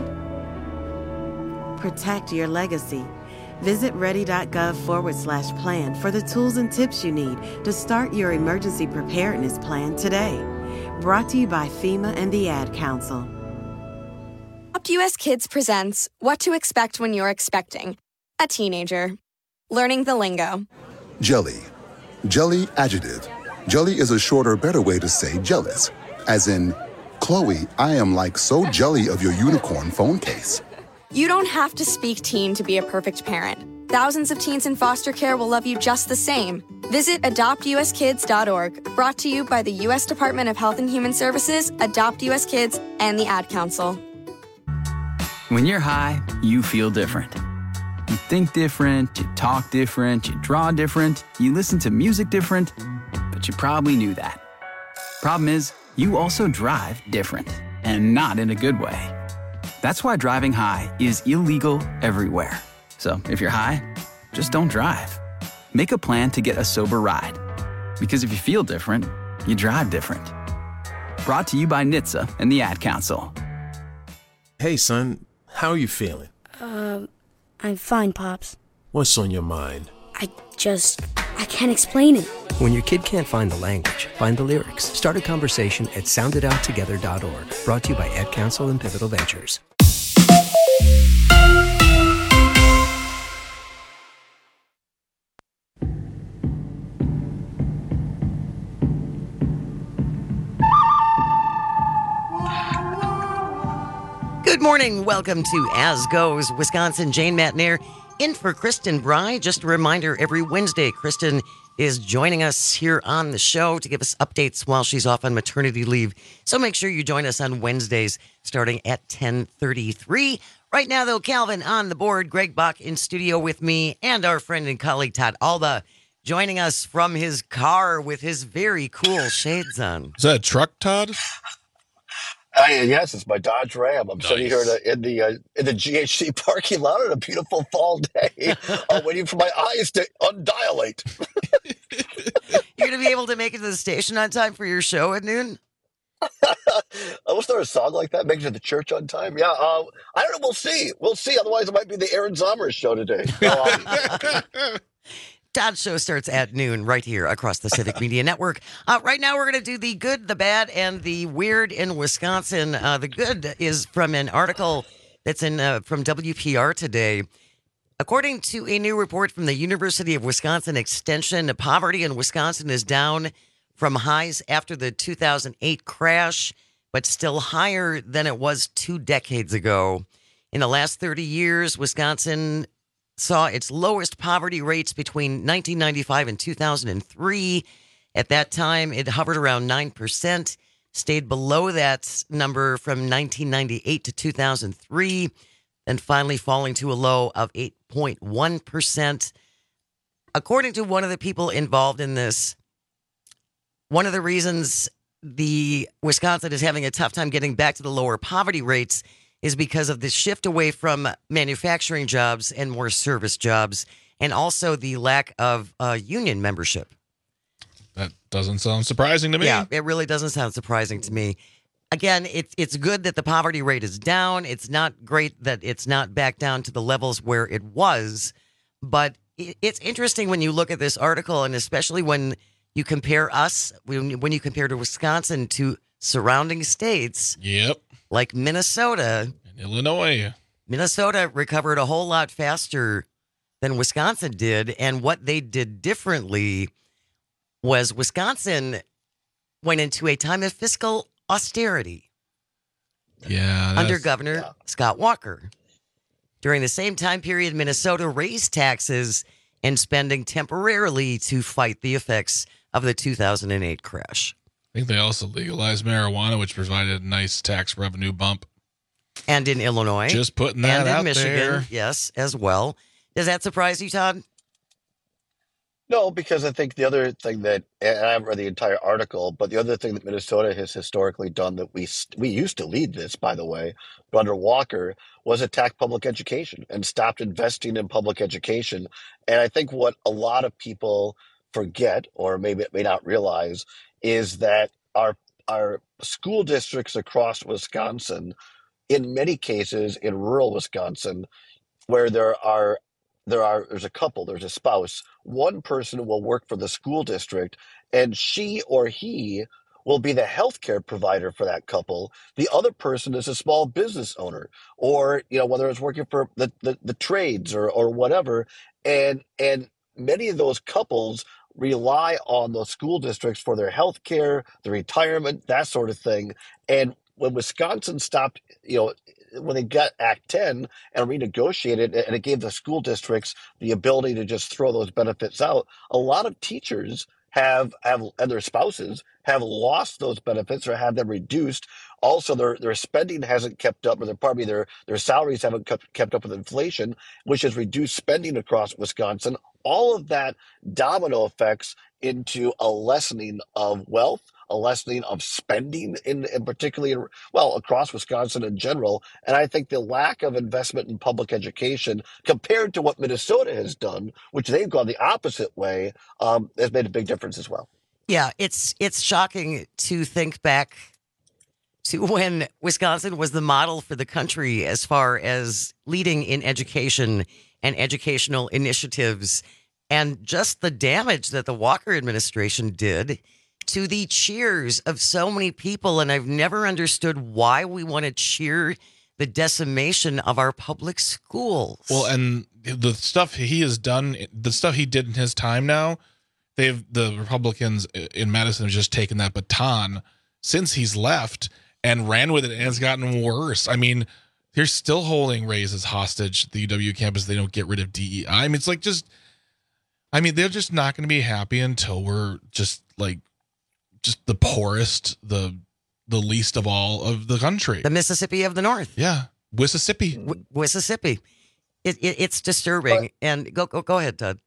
S26: Protect your legacy. Visit ready.gov forward slash plan for the tools and tips you need to start your emergency preparedness plan today. Brought to you by FEMA and the Ad Council.
S27: Adopt U S Kids presents What to Expect When You're Expecting a Teenager. Learning the lingo.
S28: Jelly. Jelly adjective. Jelly is a shorter, better way to say jealous. As in, Chloe, I am like so jelly of your unicorn phone case.
S27: You don't have to speak teen to be a perfect parent. Thousands of teens in foster care will love you just the same. Visit adopt u s kids dot org. Brought to you by the U S Department of Health and Human Services, Adopt U S Kids, and the Ad Council.
S29: When you're high, you feel different. You think different, you talk different, you draw different, you listen to music different, but you probably knew that. Problem is, you also drive different, and not in a good way. That's why driving high is illegal everywhere. So if you're high, just don't drive. Make a plan to get a sober ride. Because if you feel different, you drive different. Brought to you by N H T S A and the Ad Council.
S30: Hey, son, how are you feeling?
S31: Um, I'm fine, Pops.
S30: What's on your mind?
S31: I just, I can't explain it.
S32: When your kid can't find the language, find the lyrics. Start a conversation at sound it out together dot org. Brought to you by Ad Council and Pivotal Ventures.
S20: Good morning. Welcome to As Goes Wisconsin. Jane Matnair in for Kristen Bry. Just a reminder, every Wednesday, Kristen is joining us here on the show to give us updates while she's off on maternity leave. So make sure you join us on Wednesdays starting at ten thirty-three. Right now, though, Calvin on the board, Greg Bach in studio with me, and our friend and colleague Todd Alba joining us from his car with his very cool shades on.
S21: Is that a truck, Todd?
S3: Uh, yes, it's my Dodge Ram. I'm
S21: Nice.
S3: sitting here in the in the, uh, in the G H C parking lot on a beautiful fall day, uh, waiting for my eyes to undilate.
S20: You're going to be able to make it to the station on time for your show at noon?
S3: Was there a song like that? Make it to the church on time? Yeah, uh, I don't know. We'll see. We'll see. Otherwise, it might be the Aaron Zommers show today. Um,
S20: Todd's show starts at noon right here across the Civic Media Network. Uh, right now, we're going to do the good, the bad, and the weird in Wisconsin. Uh, the good is from an article that's in uh, from W P R today. According to a new report from the University of Wisconsin Extension, poverty in Wisconsin is down from highs after the two thousand eight crash, but still higher than it was two decades ago. In the last thirty years, Wisconsin saw its lowest poverty rates between nineteen ninety-five and two thousand three. At that time, it hovered around nine percent. stayed below that number from nineteen ninety-eight to two thousand three, and finally falling to a low of eight point one percent. According to one of the people involved in this, one of the reasons the Wisconsin is having a tough time getting back to the lower poverty rates is because of the shift away from manufacturing jobs and more service jobs, and also the lack of uh, union membership.
S21: That doesn't sound surprising to me.
S20: Yeah, it really doesn't sound surprising to me. Again, it's it's good that the poverty rate is down. It's not great that it's not back down to the levels where it was. But it, it's interesting when you look at this article, and especially when you compare us, when, when you compare to Wisconsin to surrounding states.
S21: Yep.
S20: Like Minnesota.
S21: And Illinois.
S20: Minnesota recovered a whole lot faster than Wisconsin did. And what they did differently was Wisconsin went into a time of fiscal austerity.
S21: Yeah.
S20: Under Governor yeah. Scott Walker. During the same time period, Minnesota raised taxes and spending temporarily to fight the effects of the two thousand eight crash.
S21: I think they also legalized marijuana, which provided a nice tax revenue bump.
S20: And in Illinois.
S21: Just putting that
S20: and in
S21: out
S20: Michigan,
S21: there.
S20: Yes, as well. Does that surprise you, Todd?
S3: No, because I think the other thing that, and I haven't read the entire article, but the other thing that Minnesota has historically done that we we used to lead this, by the way, but under Walker, was attack public education and stopped investing in public education. And I think what a lot of people forget, or maybe may not realize, is that our our school districts across Wisconsin, in many cases in rural Wisconsin, where there are there are there's a couple, there's a spouse, one person will work for the school district, and she or he will be the healthcare provider for that couple. The other person is a small business owner, or you know, whether it's working for the the, the trades or or whatever, and and many of those couples rely on those school districts for their health care, their retirement, that sort of thing. And when Wisconsin stopped, you know, when they got Act ten and renegotiated, and it gave the school districts the ability to just throw those benefits out, a lot of teachers have, have and their spouses have lost those benefits or have them reduced. Also, their their spending hasn't kept up, or their pardon me, their their salaries haven't kept, kept up with inflation, which has reduced spending across Wisconsin. All of that domino effects into a lessening of wealth, a lessening of spending, in, in particularly, in, well, across Wisconsin in general. And I think the lack of investment in public education compared to what Minnesota has done, which they've gone the opposite way, um, has made a big difference as well.
S20: Yeah, it's it's shocking to think back to when Wisconsin was the model for the country as far as leading in education and educational initiatives, and just the damage that the Walker administration did to the cheers of so many people. And I've never understood why we want to cheer the decimation of our public schools.
S21: Well, and the stuff he has done, the stuff he did in his time now, they've the Republicans in Madison have just taken that baton since he's left and ran with it, and it's gotten worse. I mean, they're still holding raises hostage at the U W campus. They don't get rid of D E I. I mean, it's like just, I mean, they're just not going to be happy until we're just like, just the poorest, the the least of all of the country.
S20: The Mississippi of the North.
S21: Yeah, Mississippi.
S20: W- Mississippi. It, it, it's disturbing. But, and go, go go ahead, Todd.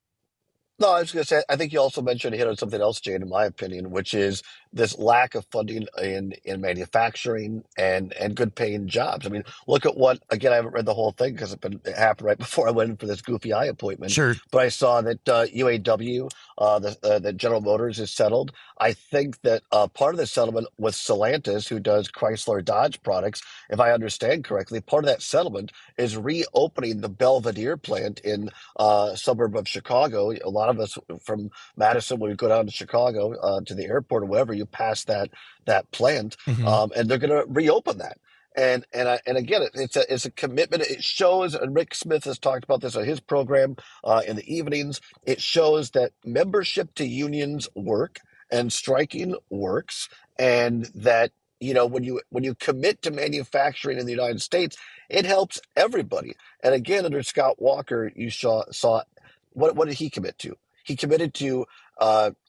S3: No, I was going to say, I think you also mentioned, hit on something else, Jane, in my opinion, which is this lack of funding in, in manufacturing and, and good paying jobs. I mean, look at what, again, I haven't read the whole thing because it, been, it happened right before I went in for this goofy eye appointment.
S20: Sure.
S3: But I saw that uh, U A W, uh, the, uh, that General Motors is settled. I think that uh, part of the settlement with Stellantis, who does Chrysler Dodge products, if I understand correctly, part of that settlement is reopening the Belvedere plant in uh, a suburb of Chicago. A lot of us from Madison, when we go down to Chicago uh, to the airport or wherever, you pass that that plant,
S21: Mhm.
S3: um, and they're going to reopen that. And and I, and again, it, it's a it's a commitment. It shows, and Rick Smith has talked about this on his program uh, in the evenings. It shows that membership to unions work and striking works, and that you know when you when you commit to manufacturing in the United States, it helps everybody. And again, under Scott Walker, you saw saw what what did he commit to? He committed to uh, you know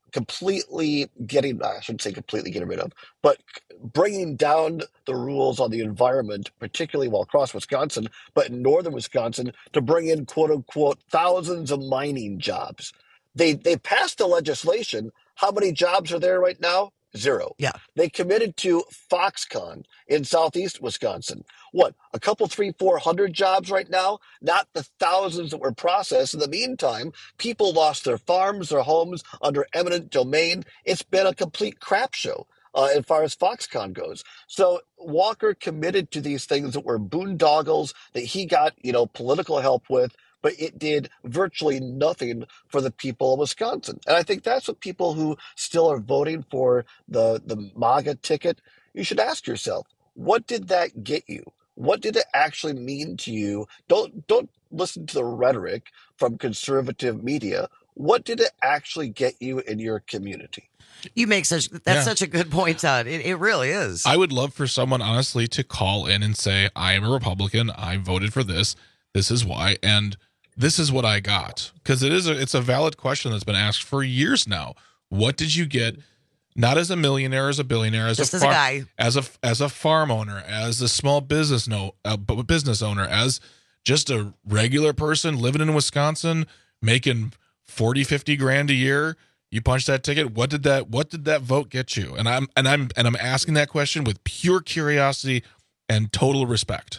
S3: completely getting, I shouldn't say completely getting rid of, but bringing down the rules on the environment, particularly well across Wisconsin, but in northern Wisconsin, to bring in quote unquote thousands of mining jobs. They they passed the legislation. How many jobs are there right now? Zero.
S20: Yeah.
S3: They committed to Foxconn in southeast Wisconsin. What, a couple, three, four hundred jobs right now? Not the thousands that were processed. In the meantime, people lost their farms, their homes under eminent domain. It's been a complete crap show uh, as far as Foxconn goes. So Walker committed to these things that were boondoggles that he got, you know, political help with, but it did virtually nothing for the people of Wisconsin. And I think that's what people who still are voting for the, the MAGA ticket, you should ask yourself, what did that get you? What did it actually mean to you? Don't don't listen to the rhetoric from conservative media. What did it actually get you in your community?
S20: You make such that's
S21: Yeah.
S20: such a good point, Todd. It, it really is.
S21: I would love for someone honestly to call in and say, I am a Republican. I voted for this. This is why. And this is what I got. Because it is a, it's a valid question that's been asked for years now. What did you get? Not as a millionaire, as a billionaire, as
S20: Just
S21: a,
S20: as a
S21: far-
S20: guy.
S21: as a as a farm owner, as a small business no uh, bu- business owner, as just a regular person living in Wisconsin, making forty, fifty grand a year. You punch that ticket. What did that what did that vote get you? And I'm and I'm and I'm asking that question with pure curiosity and total respect.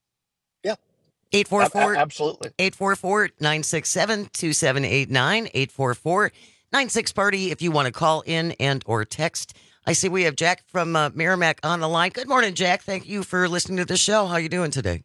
S20: eight four four,
S3: absolutely.
S20: eight four four, nine six seven, two seven eight nine, eight four four, nine six party if you want to call in and or text. I see we have Jack from uh, Merrimack on the line. Good morning, Jack. Thank you for listening to the show. How you doing today?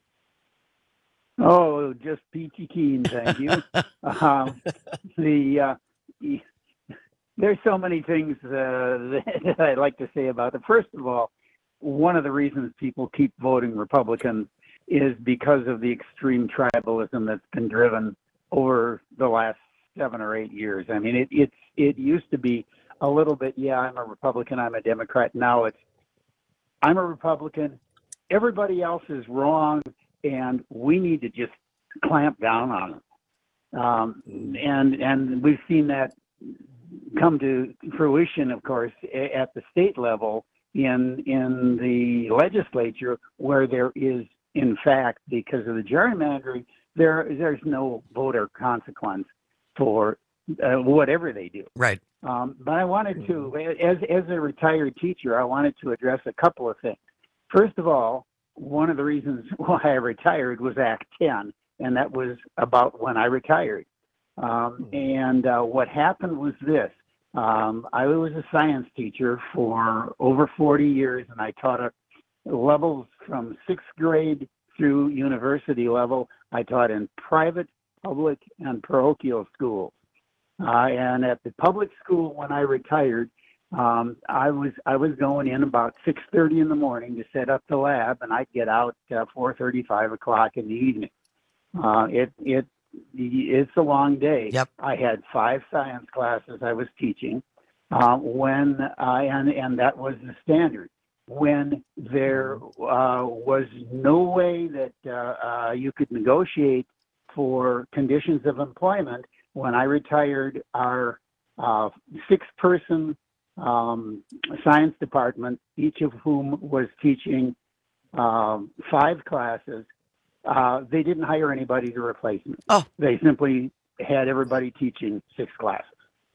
S5: Oh, just peachy keen, thank you. um, the uh, y- there's so many things uh, that I'd like to say about it. First of all, one of the reasons people keep voting Republican is because of the extreme tribalism that's been driven over the last seven or eight years. I mean, it it's it used to be a little bit, yeah, I'm a Republican, I'm a Democrat. Now it's I'm a Republican. Everybody else is wrong, and we need to just clamp down on them. Um, and and we've seen that come to fruition, of course, a- at the state level in in the legislature, where there is, in fact, because of the gerrymandering, there there's no voter consequence for uh, whatever they do.
S20: Right.
S5: Um, but I wanted to, as as a retired teacher, I wanted to address a couple of things. First of all, one of the reasons why I retired was Act ten, and that was about when I retired. Um, and uh, what happened was this. Um, I was a science teacher for over forty years, and I taught at levels from sixth grade through university level. I taught in private, public, and parochial schools. Uh, and at the public school, when I retired, um, I was I was going in about six thirty in the morning to set up the lab, and I'd get out uh, four thirty, five o'clock in the evening. Uh, it it it's a long day.
S20: Yep.
S5: I had five science classes I was teaching, uh, when I and and that was the standard. When there uh, was no way that uh, uh, you could negotiate for conditions of employment, when I retired, our uh, six-person um, science department, each of whom was teaching um, five classes, uh, they didn't hire anybody to replace me.
S20: Oh.
S5: They simply had everybody teaching six classes.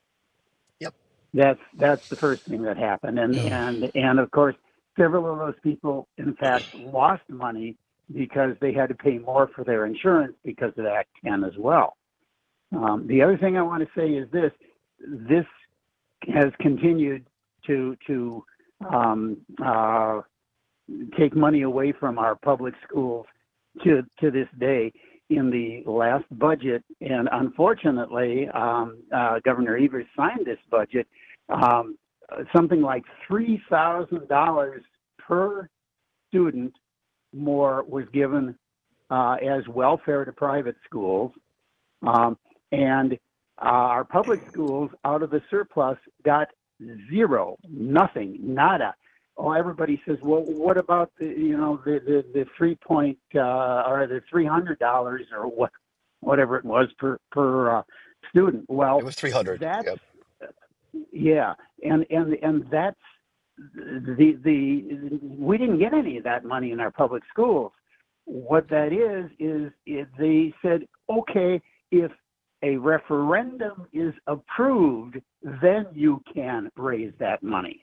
S3: Yep.
S5: That's that's the first thing that happened, and and and of course, several of those people, in fact, lost money because they had to pay more for their insurance because of Act ten as well. Um, the other thing I want to say is this: this has continued to to um, uh, take money away from our public schools to to this day. In the last budget, and unfortunately, um, uh, Governor Evers signed this budget. Um, something like three thousand dollars per student more was given uh, as welfare to private schools. Um, and uh, our public schools, out of the surplus, got zero, nothing, nada. Oh, everybody says, well, what about the, you know, the, the, the three point, uh, or the three hundred dollars or what, whatever it was per, per uh, student. Well,
S3: It was three hundred.
S5: That's,
S3: Yep.
S5: Yeah, and and and that's the the we didn't get any of that money in our public schools. What that is is, is they said, okay, if a referendum is approved, then you can raise that money.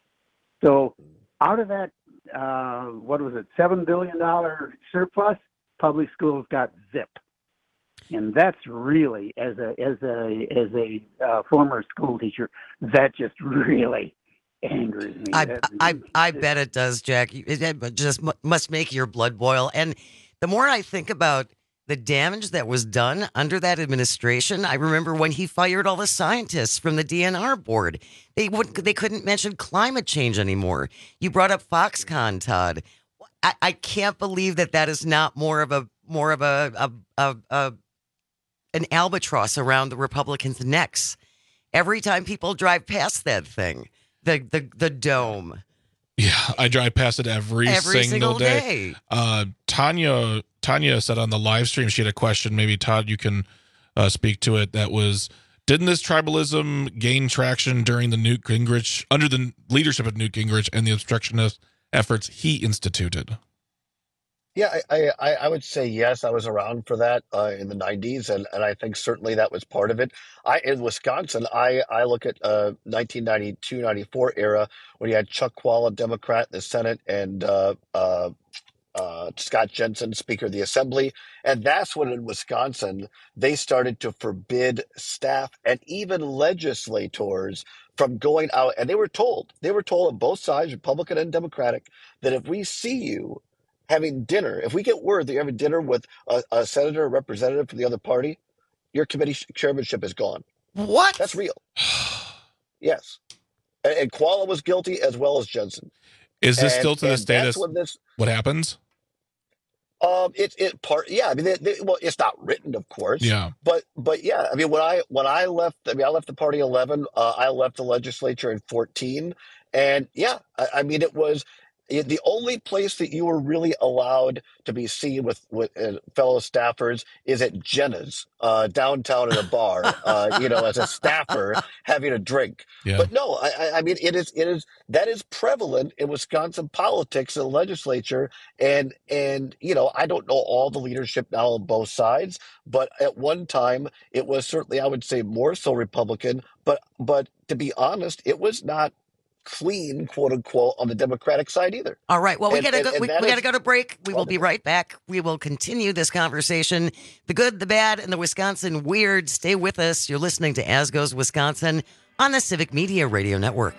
S5: So out of that, uh, what was it, seven billion dollars surplus, public schools got zip. And that's really, as a as a as a uh, former school teacher, that just really angers me.
S20: I I, I bet it does, Jack. It, it just must make your blood boil. And the more I think about the damage that was done under that administration, I remember when he fired all the scientists from the D N R board. They would they couldn't mention climate change anymore. You brought up Foxconn, Todd. I, I can't believe that that is not more of a more of a a, a, a an albatross around the Republicans' necks. Every time people drive past that thing, the the the dome.
S21: Yeah, I drive past it every,
S20: every
S21: single, single day.
S20: day.
S21: Uh, Tanya Tanya said on the live stream, she had a question. Maybe Todd, you can uh, speak to it. That was, didn't this tribalism gain traction during the Newt Gingrich, under the leadership of Newt Gingrich and the obstructionist efforts he instituted?
S3: Yeah, I, I, I would say yes. I was around for that uh, in the nineties, and, and I think certainly that was part of it. I in Wisconsin, I, I look at uh, nineteen ninety-two ninety-four era when you had Chuck Qualla, Democrat in the Senate, and uh, uh, uh, Scott Jensen, Speaker of the Assembly. And that's when in Wisconsin, they started to forbid staff and even legislators from going out. And they were told, they were told on both sides, Republican and Democratic, that if we see you having dinner, if we get word that you're having dinner with a, a senator or representative from the other party, your committee chairmanship is gone.
S20: What?
S3: That's real. Yes. And, and Qualla was guilty as well as Jensen.
S21: Is this
S3: and,
S21: still to this day
S3: that's what, this,
S21: what happens?
S3: Um, it it part yeah. I mean, they, they, well, it's not written, of course.
S21: Yeah.
S3: But but yeah. I mean, when I when I left, I mean, I left the party eleven. Uh, I left the legislature in fourteen, and yeah, I, I mean, it was. The only place that you were really allowed to be seen with, with uh, fellow staffers is at Jenna's uh, downtown in a bar, uh, you know, as a staffer having a drink.
S21: Yeah.
S3: But no, I, I mean, it is it is that is prevalent in Wisconsin politics in the legislature, and and you know, I don't know all the leadership now on both sides, but at one time it was certainly, I would say, more so Republican. But but to be honest, it was not clean, quote unquote, on the Democratic side either.
S20: All right. Well, we
S3: and,
S20: gotta
S3: and,
S20: go.
S3: and
S20: We, we
S3: is,
S20: gotta go to break. We will be right back. We will continue this conversation. The good, the bad, and the Wisconsin weird. Stay with us. You're listening to As Goes Wisconsin on the Civic Media Radio Network.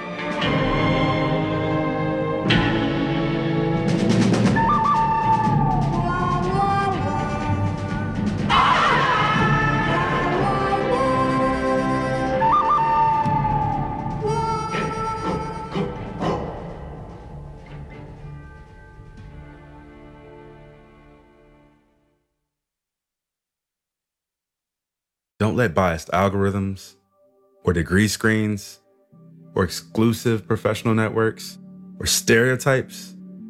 S4: Don't let biased algorithms or degree screens or exclusive professional networks or stereotypes,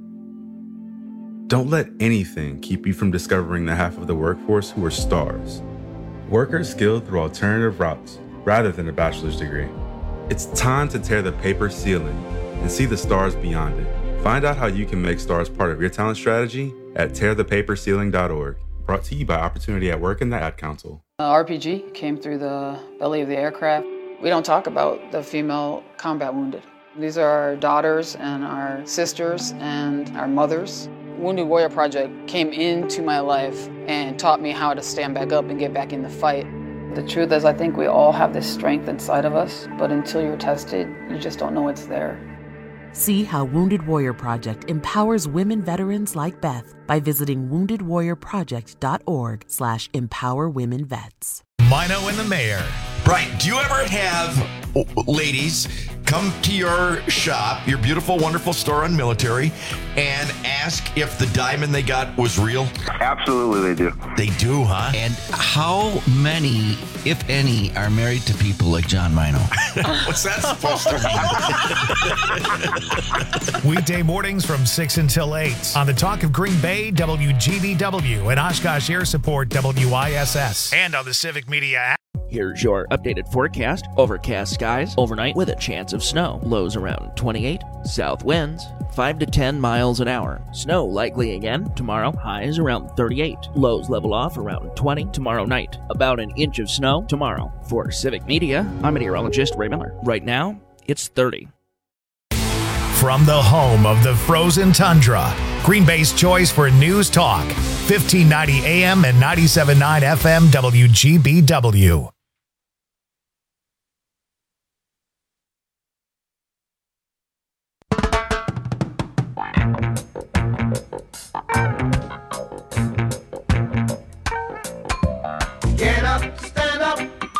S4: don't let anything keep you from discovering the half of the workforce who are stars. Workers skilled through alternative routes rather than a bachelor's degree. It's time to tear the paper ceiling and see the stars beyond it. Find out how you can make stars part of your talent strategy at tear the paper ceiling dot org. Brought to you by Opportunity at Work and the Ad Council.
S9: Uh, R P G came through the belly of the aircraft. We don't talk about the female combat wounded. These are our daughters and our sisters and our mothers. Wounded Warrior Project came into my life and taught me how to stand back up and get back in the fight. The truth is, I think we all have this strength inside of us, but until you're tested, you just don't know it's there.
S12: See how Wounded Warrior Project empowers women veterans like Beth by visiting wounded warrior project dot org slash empower women vets.
S1: Mino and the Mayor.
S8: Right. Do you ever have ladies come to your shop, your beautiful, wonderful store on Military, and ask if the diamond they got was real?
S10: Absolutely, they do.
S8: They do, huh?
S7: And how many, if any, are married to people like John Mino?
S8: What's that supposed to
S1: mean? Weekday mornings from six until eight on the Talk of Green Bay, W G B W, and Oshkosh Air Support, W I S S, and on the Civic Media app.
S2: Here's your updated forecast. Overcast skies overnight with a chance of snow. Lows around twenty-eight. South winds five to ten miles an hour. Snow likely again tomorrow. Highs around thirty-eight. Lows level off around twenty tomorrow night. About an inch of snow tomorrow. For Civic Media, I'm meteorologist Ray Miller. Right now, it's thirty.
S1: From the home of the frozen tundra, Green Bay's choice for news talk, fifteen ninety A M and ninety-seven point nine F M W G B W.
S20: Get up, stand up.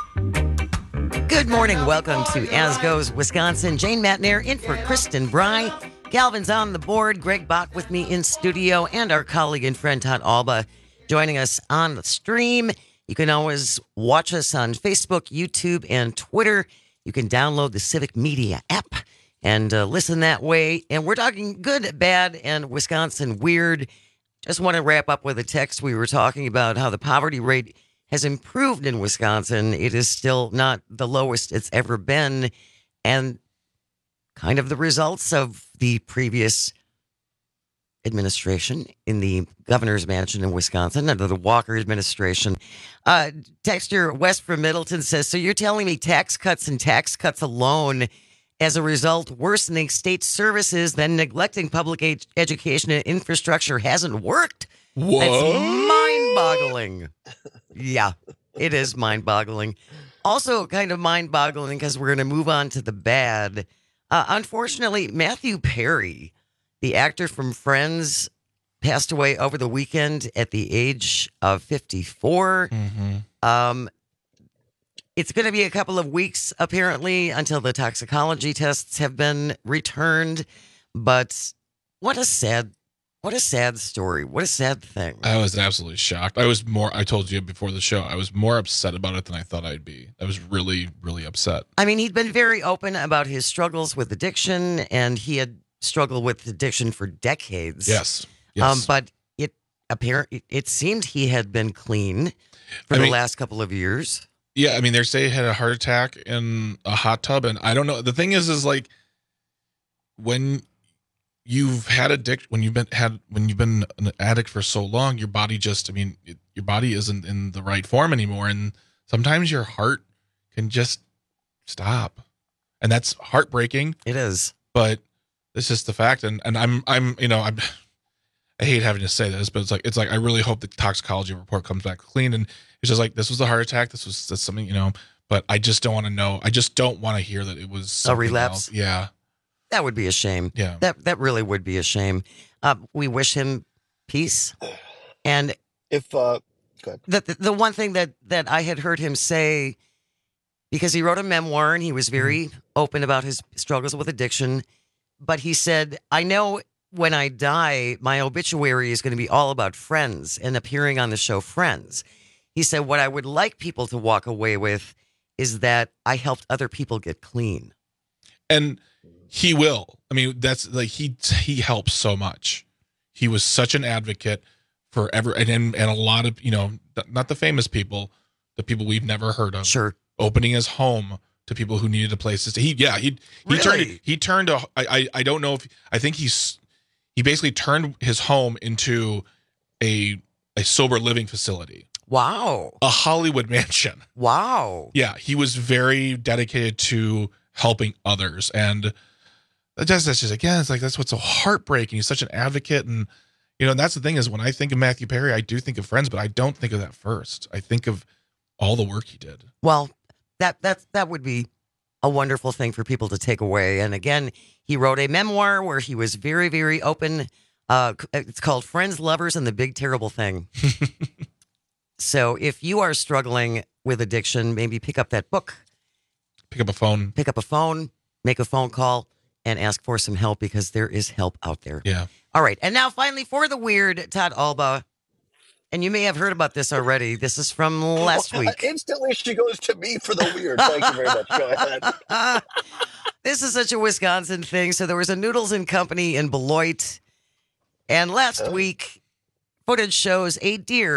S20: Good morning. Welcome to As Goes Wisconsin. Jane Matnair in for Kristen Bry. Calvin's on the board. Greg Bach with me in studio, and our colleague and friend Todd Alba joining us on the stream. You can always watch us on Facebook, YouTube, and Twitter. You can download the Civic Media app and uh, listen that way. And we're talking good, bad, and Wisconsin weird. Just want to wrap up with a text. We were talking about how the poverty rate has improved in Wisconsin. It is still not the lowest it's ever been. And kind of the results of the previous administration in the governor's mansion in Wisconsin, under the Walker administration. Uh, texter West from Middleton says, so you're telling me tax cuts and tax cuts alone, as a result, worsening state services than neglecting public ed- education and infrastructure hasn't worked?
S21: What?
S20: That's mind-boggling. Yeah, it is mind-boggling. Also kind of mind-boggling because we're going to move on to the bad. Uh, unfortunately, Matthew Perry, the actor from Friends, passed away over the weekend at the age of fifty-four.
S21: Mm-hmm.
S20: Um, it's going to be a couple of weeks, apparently, until the toxicology tests have been returned. But what a sad, what a sad story. What a sad thing.
S21: I was absolutely shocked. I was more, I told you before the show, I was more upset about it than I thought I'd be. I was really, really upset.
S20: I mean, he'd been very open about his struggles with addiction, and he had struggled with addiction for decades.
S21: Yes. Yes.
S20: Um, but it apparent it, it seemed he had been clean for
S21: I
S20: the
S21: mean,
S20: last couple of years.
S21: Yeah, I mean, they say he had a heart attack in a hot tub, and I don't know. The thing is, is like when you've had addict, when you've been had, when you've been an addict for so long, your body just, I mean, it, your body isn't in the right form anymore, and sometimes your heart can just stop, and that's heartbreaking.
S20: It is,
S21: but it's just the fact, and and I'm I'm you know I'm. I hate having to say this, but it's like it's like I really hope the toxicology report comes back clean, and it's just like this was a heart attack. This was this something, you know. But I just don't want to know. I just don't want to hear that it was
S20: a relapse.
S21: Else. Yeah,
S20: that would be a shame.
S21: Yeah,
S20: that that really would be a shame. Uh, we wish him peace. And
S3: if uh, go ahead.
S20: The, the the one thing that that I had heard him say, because he wrote a memoir and he was very mm-hmm. open about his struggles with addiction, but he said, "I know." When I die, my obituary is going to be all about Friends and appearing on the show Friends. He said, what I would like people to walk away with is that I helped other people get clean.
S21: And he will. I mean, that's like he he helps so much. He was such an advocate for ever and, and and a lot of, you know, not the famous people, the people we've never heard of.
S20: Sure.
S21: Opening his home to people who needed a place to stay. He yeah, he he
S20: really?
S21: turned he turned a I I, I don't know if I think he's He basically turned his home into a a sober living facility.
S20: Wow.
S21: A Hollywood mansion.
S20: Wow.
S21: Yeah, he was very dedicated to helping others. And that's, that's just, again, it's like, that's what's so heartbreaking. He's such an advocate. And, you know, and that's the thing is when I think of Matthew Perry, I do think of Friends, but I don't think of that first. I think of all the work he did.
S20: Well, that that, that would be a wonderful thing for people to take away. And again, he wrote a memoir where he was very, very open. Uh, it's called Friends, Lovers, and the Big Terrible Thing. So if you are struggling with addiction, maybe pick up that book.
S21: Pick up a phone.
S20: Pick up a phone, make a phone call, and ask for some help because there is help out there.
S21: Yeah.
S20: All right. And now finally for the weird, Todd Alba. And you may have heard about this already. This is from last
S3: well,
S20: week.
S3: Instantly, she goes to me for the weird. Thank you very much. Go ahead.
S20: This is such a Wisconsin thing. So there was a Noodles and Company in Beloit. And last oh. week, footage shows a deer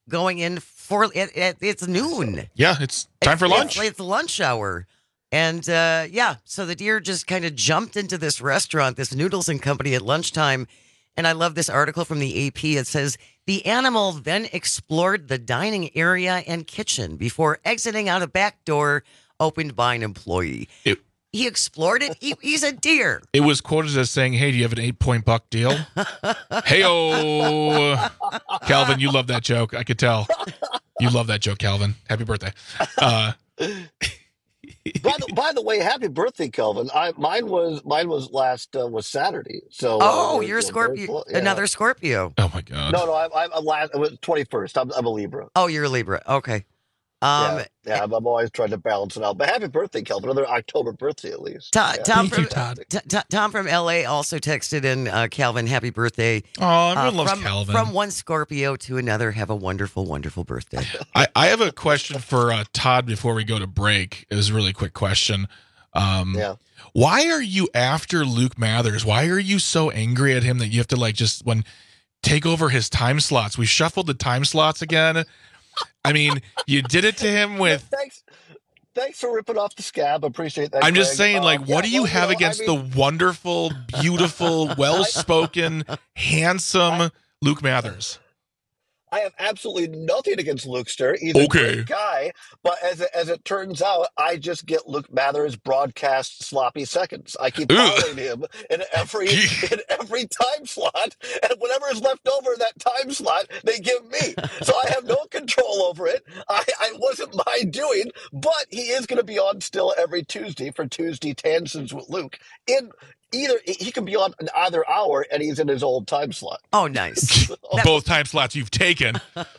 S20: going in for it, it, it's noon.
S21: Yeah, it's time for
S20: It's-
S21: lunch.
S20: It's, it's lunch hour. And uh, yeah, so the deer just kind of jumped into this restaurant, this Noodles and Company at lunchtime. And I love this article from the A P. It says, the animal then explored the dining area and kitchen before exiting out a back door opened by an employee.
S21: It,
S20: he explored it. He, he's a deer.
S21: it was quoted as saying, hey, do you have an eight-point buck deal? Hey-oh. Calvin, you love that joke. I could tell. You love that joke, Calvin. Happy birthday. Uh,
S3: by, the, by the way, happy birthday, Kelvin. I mine was mine was last uh, was Saturday. So
S20: Oh,
S3: uh,
S20: you're a
S3: you know,
S20: Scorpio,
S3: very- yeah.
S20: another Scorpio.
S21: oh, my God.
S3: No, no, I, I'm, I'm last. It was twenty-first. I'm, I'm a Libra.
S20: Oh, you're a Libra. Okay. Um,
S3: yeah, yeah I'm, I'm always trying to balance it out. But happy birthday, Kelvin. Another October birthday, at least.
S20: Tom,
S3: Yeah.
S20: Tom, from, T- T- Tom from L A also texted in, uh, Calvin, happy birthday.
S21: Oh, everyone
S20: Uh,
S21: loves
S20: from,
S21: Calvin.
S20: From one Scorpio to another, have a wonderful, wonderful birthday.
S21: I, I have a question for uh, Todd before we go to break. It was a really quick question. Um,
S3: Yeah.
S21: Why are you after Luke Mathers? Why are you so angry at him that you have to, like, just when take over his time slots? We shuffled the time slots again. I mean, you did it to him with.
S3: Thanks. Thanks for ripping off the scab. Appreciate that.
S21: I'm just
S3: Greg.
S21: saying,
S3: Um,
S21: like,
S3: yeah,
S21: what do you
S3: well,
S21: have
S3: know,
S21: against
S3: I mean,
S21: the wonderful, beautiful, well-spoken, handsome Luke Mathers?
S3: I have absolutely nothing against Lukester. He's a
S21: Okay.
S3: great guy, but as it, as it turns out, I just get Luke Mathers broadcast sloppy seconds. I keep following him in every in every time slot, and whatever is left over in that time slot, they give me. So I have no control over it. I, I wasn't my doing, but he is going to be on still every Tuesday for Tuesday Tanzans with Luke. In either he can be on in either hour, and he's in his old time slot.
S20: Oh, nice.
S21: Both time slots you've taken.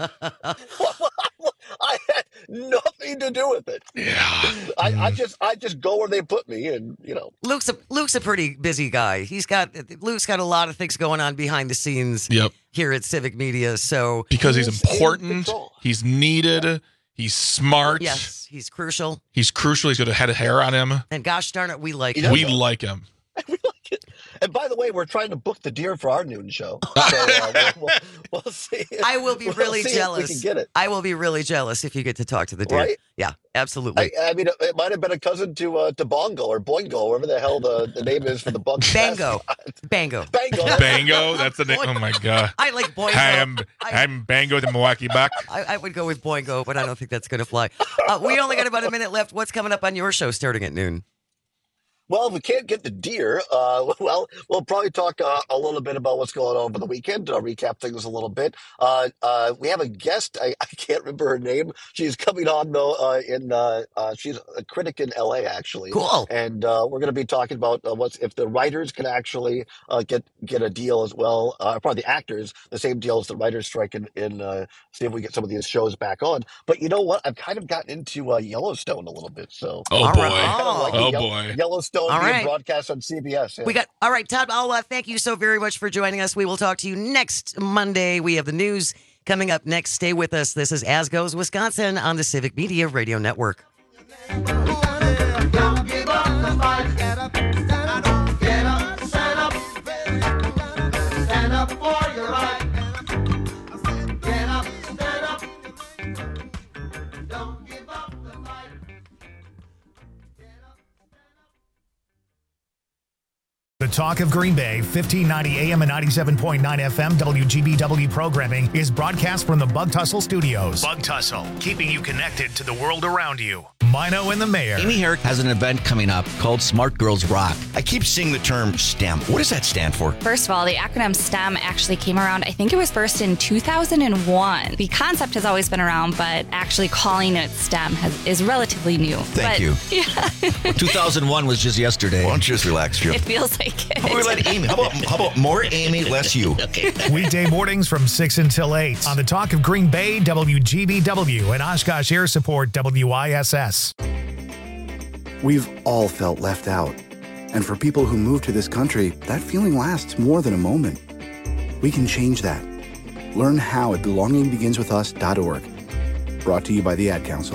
S3: I had nothing to do with it.
S21: Yeah.
S3: I, I just I just go where they put me, and you know.
S20: Luke's a, Luke's a pretty busy guy. He's got Luke's got a lot of things going on behind the scenes.
S21: Yep.
S20: Here at Civic Media, so
S21: Because he's important, he's needed, he's smart.
S20: yes, he's crucial.
S21: He's crucial. He's got a head of hair on him.
S20: And gosh darn it, we like
S3: He
S20: him.
S21: We like him.
S3: And by the way, we're trying to book the deer for our noon show. So, uh, we'll, we'll, we'll see.
S20: I will be
S3: we'll
S20: really
S3: see if
S20: jealous.
S3: we can get it.
S20: I will be really jealous if you get to talk to the deer.
S3: Right?
S20: Yeah, absolutely.
S3: I, I mean, it, it might have been a cousin to uh, to Bongo or Boingo, whatever the hell the, the name is for the bug.
S20: Bango. Bango.
S3: Bango.
S21: Bango. That's the name. Oh my god.
S20: I like Boingo.
S21: Hi, I'm I'm Bango the Milwaukee Buck.
S20: I, I would go with Boingo, but I don't think that's going to fly. Uh, we only got about a minute left. What's coming up on your show starting at noon?
S3: Well, if we can't get the deer, uh, well, we'll probably talk uh, a little bit about what's going on over the weekend. I'll recap things a little bit. Uh, uh, we have a guest. I, I can't remember her name. She's coming on, though, uh, in uh, uh, she's a critic in L A, actually.
S20: Cool.
S3: And uh, we're going to be talking about uh, what's if the writers can actually uh, get get a deal as well. Uh, probably the actors, the same deal as the writers strike in, in uh, see if we get some of these shows back on. But you know what? I've kind of gotten into uh, Yellowstone a little bit. So
S21: Oh
S20: All
S21: boy.
S20: right.
S3: I kind of like
S21: Oh
S3: the Yellow-
S21: boy.
S3: Yellowstone
S20: All
S3: being
S20: right.
S3: broadcast on C B S. yeah.
S20: We got all right, Todd. I'll uh, thank you so very much for joining us. We will talk to you next Monday. We have the news coming up next. Stay with us. This is As Goes Wisconsin on the Civic Media Radio Network.
S6: Don't give up the fight. Get up, stand up, get up, stand up. Stand up for your right. Get up, stand up. Don't give up the fight.
S1: The Talk of Green Bay, fifteen ninety A M and ninety-seven point nine F M W G B W programming is broadcast from the Bug Tussle Studios. Bug Tussle, keeping you connected to the world around you. Mino and the Mayor.
S11: Amy Herrick has an event coming up called Smart Girls Rock. I keep seeing the term STEM. What does that stand for?
S13: First of all, the acronym STEM actually came around, I think it was first in two thousand one. The concept has always been around, but actually calling it STEM has, is relatively new.
S11: Thank
S13: but,
S11: you.
S13: Yeah.
S11: two thousand one was just yesterday. Why don't you just relax, Jim?
S13: It feels like it.
S11: How about we let Amy? How about, how about more Amy, less you?
S1: Weekday mornings from six until eight on the Talk of Green Bay, W G B W, and Oshkosh Air Support, W I S S.
S14: We've all felt left out. And for people who move to this country, that feeling lasts more than a moment. We can change that. Learn how at belonging begins with us dot org. Brought to you by the Ad Council.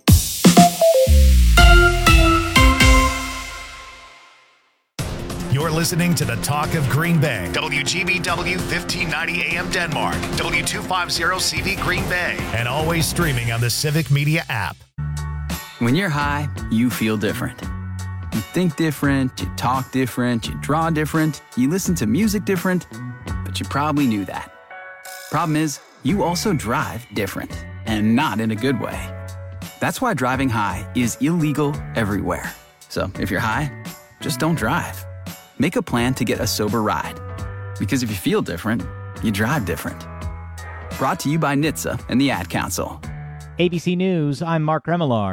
S1: You're listening to the Talk of Green Bay. W G B W fifteen ninety A M Denmark, W two fifty C V Green Bay, and always streaming on the Civic Media app.
S29: When you're high, you feel different. You think different, you talk different, you draw different, you listen to music different, but you probably knew that. Problem is, you also drive different, and not in a good way. That's why driving high is illegal everywhere. So if you're high, just don't drive. Make a plan to get a sober ride. Because if you feel different, you drive different. Brought to you by N H T S A and the Ad Council.
S15: A B C News, I'm Mark Remillard.